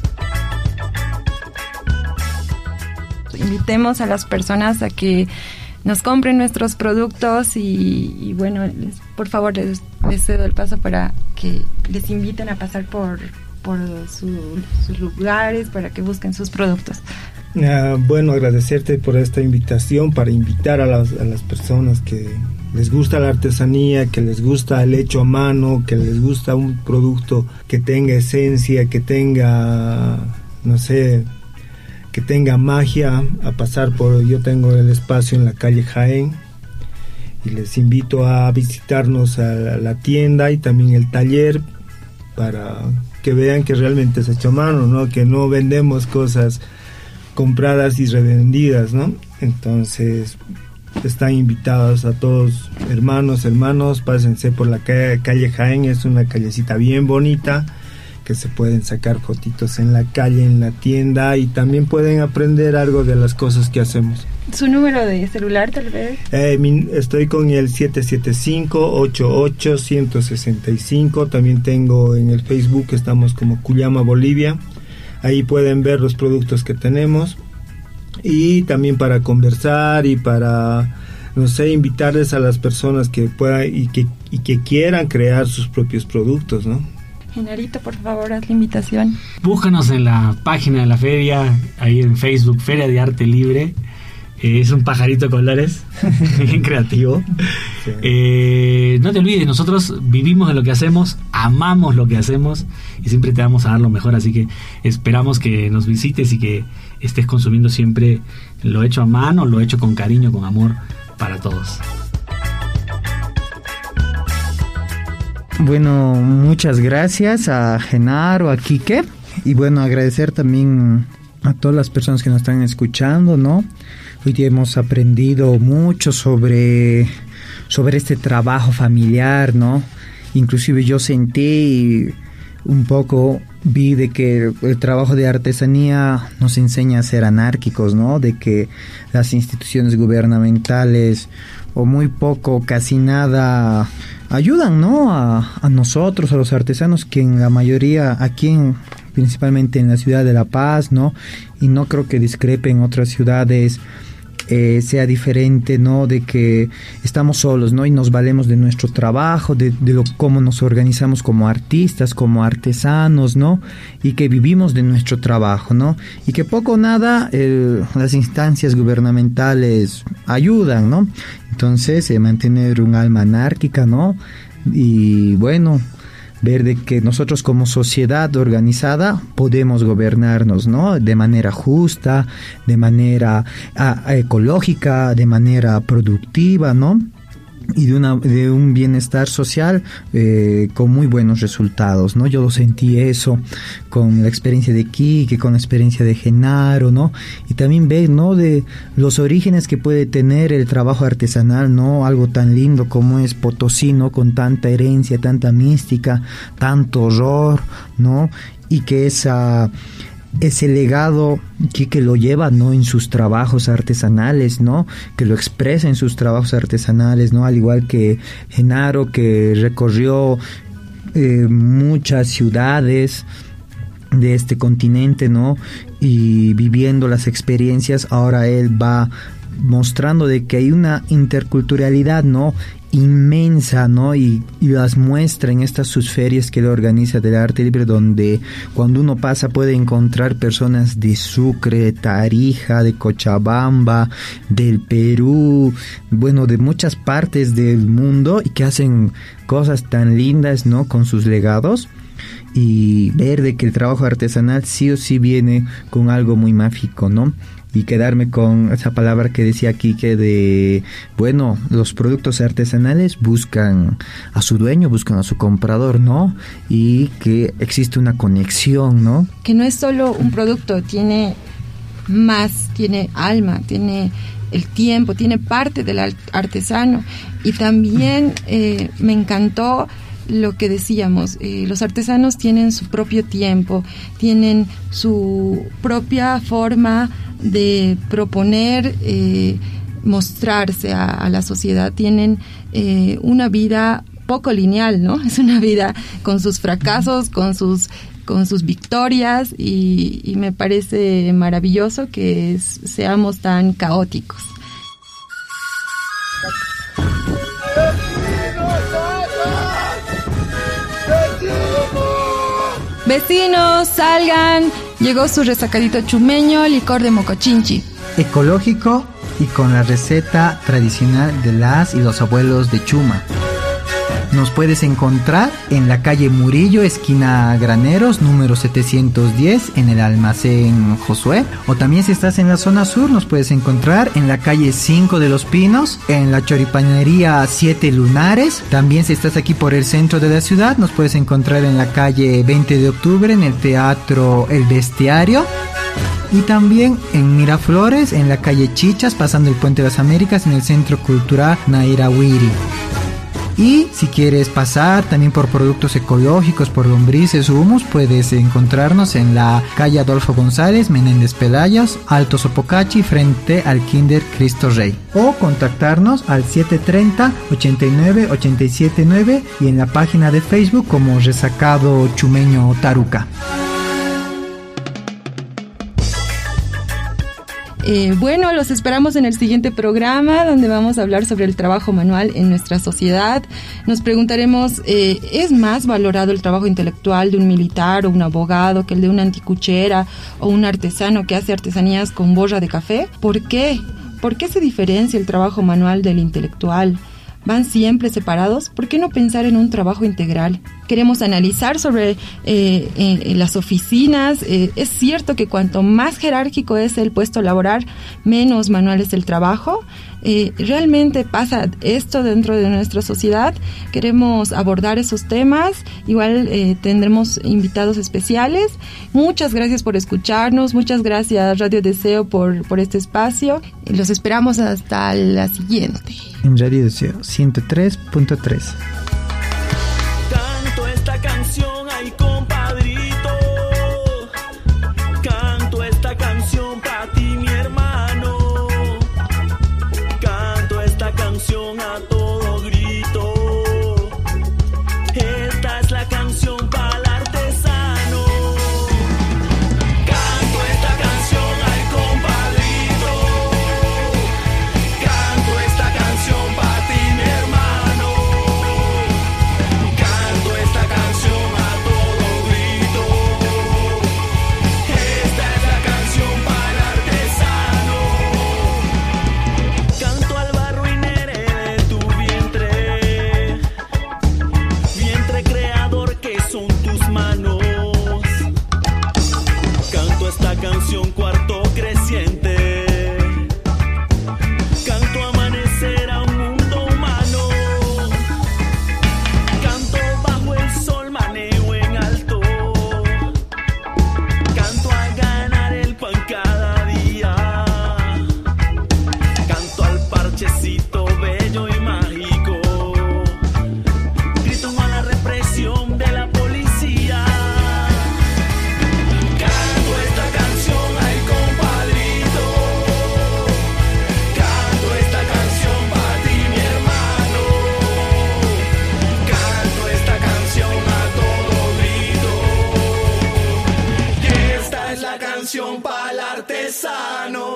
Invitemos a las personas a que nos compren nuestros productos y, y bueno, les, por favor les, les cedo el paso para que les inviten a pasar por, por su, sus lugares para que busquen sus productos. Uh, bueno, agradecerte por esta invitación, para invitar a las, a las personas que les gusta la artesanía, que les gusta el hecho a mano, que les gusta un producto que tenga esencia, que tenga, no sé, que tenga magia, a pasar por, yo tengo el espacio en la calle Jaén y les invito a visitarnos a la, la tienda y también el taller para que vean que realmente es hecho a mano, ¿no? Que no vendemos cosas compradas y revendidas, ¿no? Entonces están invitados a todos, hermanos, hermanos, pásense por la calle, calle Jaén, es una callecita bien bonita, que se pueden sacar fotitos en la calle, en la tienda, y también pueden aprender algo de las cosas que hacemos. ¿Su número de celular tal vez? Eh, mi, estoy con el siete siete cinco, ocho ocho, uno cero seis cinco, también tengo en el Facebook, estamos como Cuyama Bolivia. Ahí pueden ver los productos que tenemos y también para conversar y para, no sé, invitarles a las personas que puedan y que, y que quieran crear sus propios productos, ¿no? Genarito, por favor, haz la invitación. Búscanos en la página de la feria, ahí en Facebook, Feria de Arte Libre. Eh, es un pajarito de colores, bien creativo. Sí. Eh, no te olvides, nosotros vivimos de lo que hacemos, amamos lo que hacemos y siempre te vamos a dar lo mejor, así que esperamos que nos visites y que estés consumiendo siempre lo hecho a mano, lo hecho con cariño, con amor para todos. Bueno, muchas gracias a Genaro, a Quique, y bueno, agradecer también a todas las personas que nos están escuchando, ¿no? Hoy día hemos aprendido mucho sobre, sobre este trabajo familiar, ¿no? Inclusive yo sentí un poco, vi de que el trabajo de artesanía nos enseña a ser anárquicos, ¿no? De que las instituciones gubernamentales o muy poco, casi nada ayudan, ¿no? A, a nosotros, a los artesanos, que en la mayoría aquí en, principalmente en la ciudad de La Paz, ¿no? Y no creo que discrepe en otras ciudades eh, sea diferente, ¿no? De que estamos solos, ¿no? Y nos valemos de nuestro trabajo, de, de lo cómo nos organizamos como artistas, como artesanos, ¿no? Y que vivimos de nuestro trabajo, ¿no? Y que poco o nada eh, las instancias gubernamentales ayudan, ¿no? Entonces, eh, mantener un alma anárquica, ¿no? Y bueno, ver de que nosotros como sociedad organizada podemos gobernarnos, ¿no? De manera justa, de manera a, a ecológica, de manera productiva, ¿no? Y de, una, de un bienestar social eh, con muy buenos resultados, ¿no? Yo lo sentí eso con la experiencia de Quique, con la experiencia de Genaro, ¿no? Y también ver, ¿no? De los orígenes que puede tener el trabajo artesanal, ¿no? Algo tan lindo como es Potosí, ¿no? Con tanta herencia, tanta mística, tanto horror, ¿no? Y que esa... ese legado que, que lo lleva, ¿no? En sus trabajos artesanales, ¿no? Que lo expresa en sus trabajos artesanales, ¿no? Al igual que Genaro, que recorrió eh, muchas ciudades de este continente, ¿no? Y viviendo las experiencias, ahora él va mostrando de que hay una interculturalidad, ¿no? Inmensa, ¿no? Y, y las muestra en estas sus ferias que él organiza del arte libre, donde cuando uno pasa puede encontrar personas de Sucre, de Tarija, de Cochabamba, del Perú, bueno, de muchas partes del mundo, y que hacen cosas tan lindas, ¿no? Con sus legados. Y ver de que el trabajo artesanal sí o sí viene con algo muy mágico, ¿no? Y quedarme con esa palabra que decía Quique de, bueno, los productos artesanales buscan a su dueño, buscan a su comprador, ¿no? Y que existe una conexión, ¿no? Que no es solo un producto, tiene más, tiene alma, tiene el tiempo, tiene parte del artesano. Y también eh, me encantó lo que decíamos, eh, los artesanos tienen su propio tiempo, tienen su propia forma de proponer, eh, mostrarse a, a la sociedad, tienen eh, una vida poco lineal, ¿no? Es una vida con sus fracasos, con sus con sus victorias, y, y me parece maravilloso que es, seamos tan caóticos. Vecinos, salgan. Llegó su resacadito chumeño, licor de mocochinchi. Ecológico y con la receta tradicional de las y los abuelos de Chuma. Nos puedes encontrar en la calle Murillo, esquina Graneros, número setecientos diez, en el almacén Josué. O también si estás en la zona sur, nos puedes encontrar en la calle cinco de los Pinos, en la choripanería Siete Lunares. También si estás aquí por el centro de la ciudad, nos puedes encontrar en la calle veinte de octubre, en el teatro El Bestiario. Y también en Miraflores, en la calle Chichas, pasando el Puente de las Américas, en el Centro Cultural Nairawiri. Y si quieres pasar también por productos ecológicos, por lombrices o humus, puedes encontrarnos en la calle Adolfo González, Menéndez Pelayos, Alto Sopocachi, frente al Kinder Cristo Rey. O contactarnos al siete tres cero, ochenta y nueve, ochenta y siete nueve y en la página de Facebook como Resacado Chumeño Taruca. Eh, bueno, los esperamos en el siguiente programa donde vamos a hablar sobre el trabajo manual en nuestra sociedad. Nos preguntaremos, eh, ¿es más valorado el trabajo intelectual de un militar o un abogado que el de una anticuchera o un artesano que hace artesanías con borra de café? ¿Por qué? ¿Por qué se diferencia el trabajo manual del intelectual? ¿Van siempre separados? ¿Por qué no pensar en un trabajo integral? Queremos analizar sobre eh, eh, las oficinas. Eh, es cierto que cuanto más jerárquico es el puesto laboral, menos manual es el trabajo. Eh, ¿Realmente pasa esto dentro de nuestra sociedad? Queremos abordar esos temas. Igual eh, tendremos invitados especiales. Muchas gracias por escucharnos. Muchas gracias Radio Deseo por, por este espacio. Los esperamos hasta la siguiente. En Radio Deseo ciento tres punto tres. Canto esta canción, ay compadrito. Canto esta canción para ti, mi hermano. Canto esta canción a todo grito. Esta es la canción para el artesano. Canto esta canción, ay compadrito. Canto esta canción para ti, mi hermano. Canto esta canción a todo grito. Esta es la canción para el artesano. Canto al barro inere de tu vientre, vientre creador que son tus manos. Canto esta canción cuarto creciente. Canto amanecer a un mundo humano. Canto bajo el sol, maneo en alto. Canto a ganar el pan cada día. Canto al parchecito bello y mágico. Grito a la represión de la policía. Canto esta canción, ay compadrito. Canto esta canción para ti, mi hermano. Canto esta canción a todo grito. Y esta es la canción para el artesano.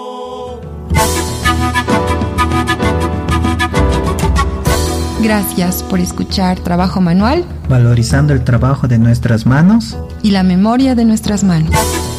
Gracias por escuchar Trabajo Manual Valorizando el trabajo de nuestras manos. y la memoria de nuestras manos.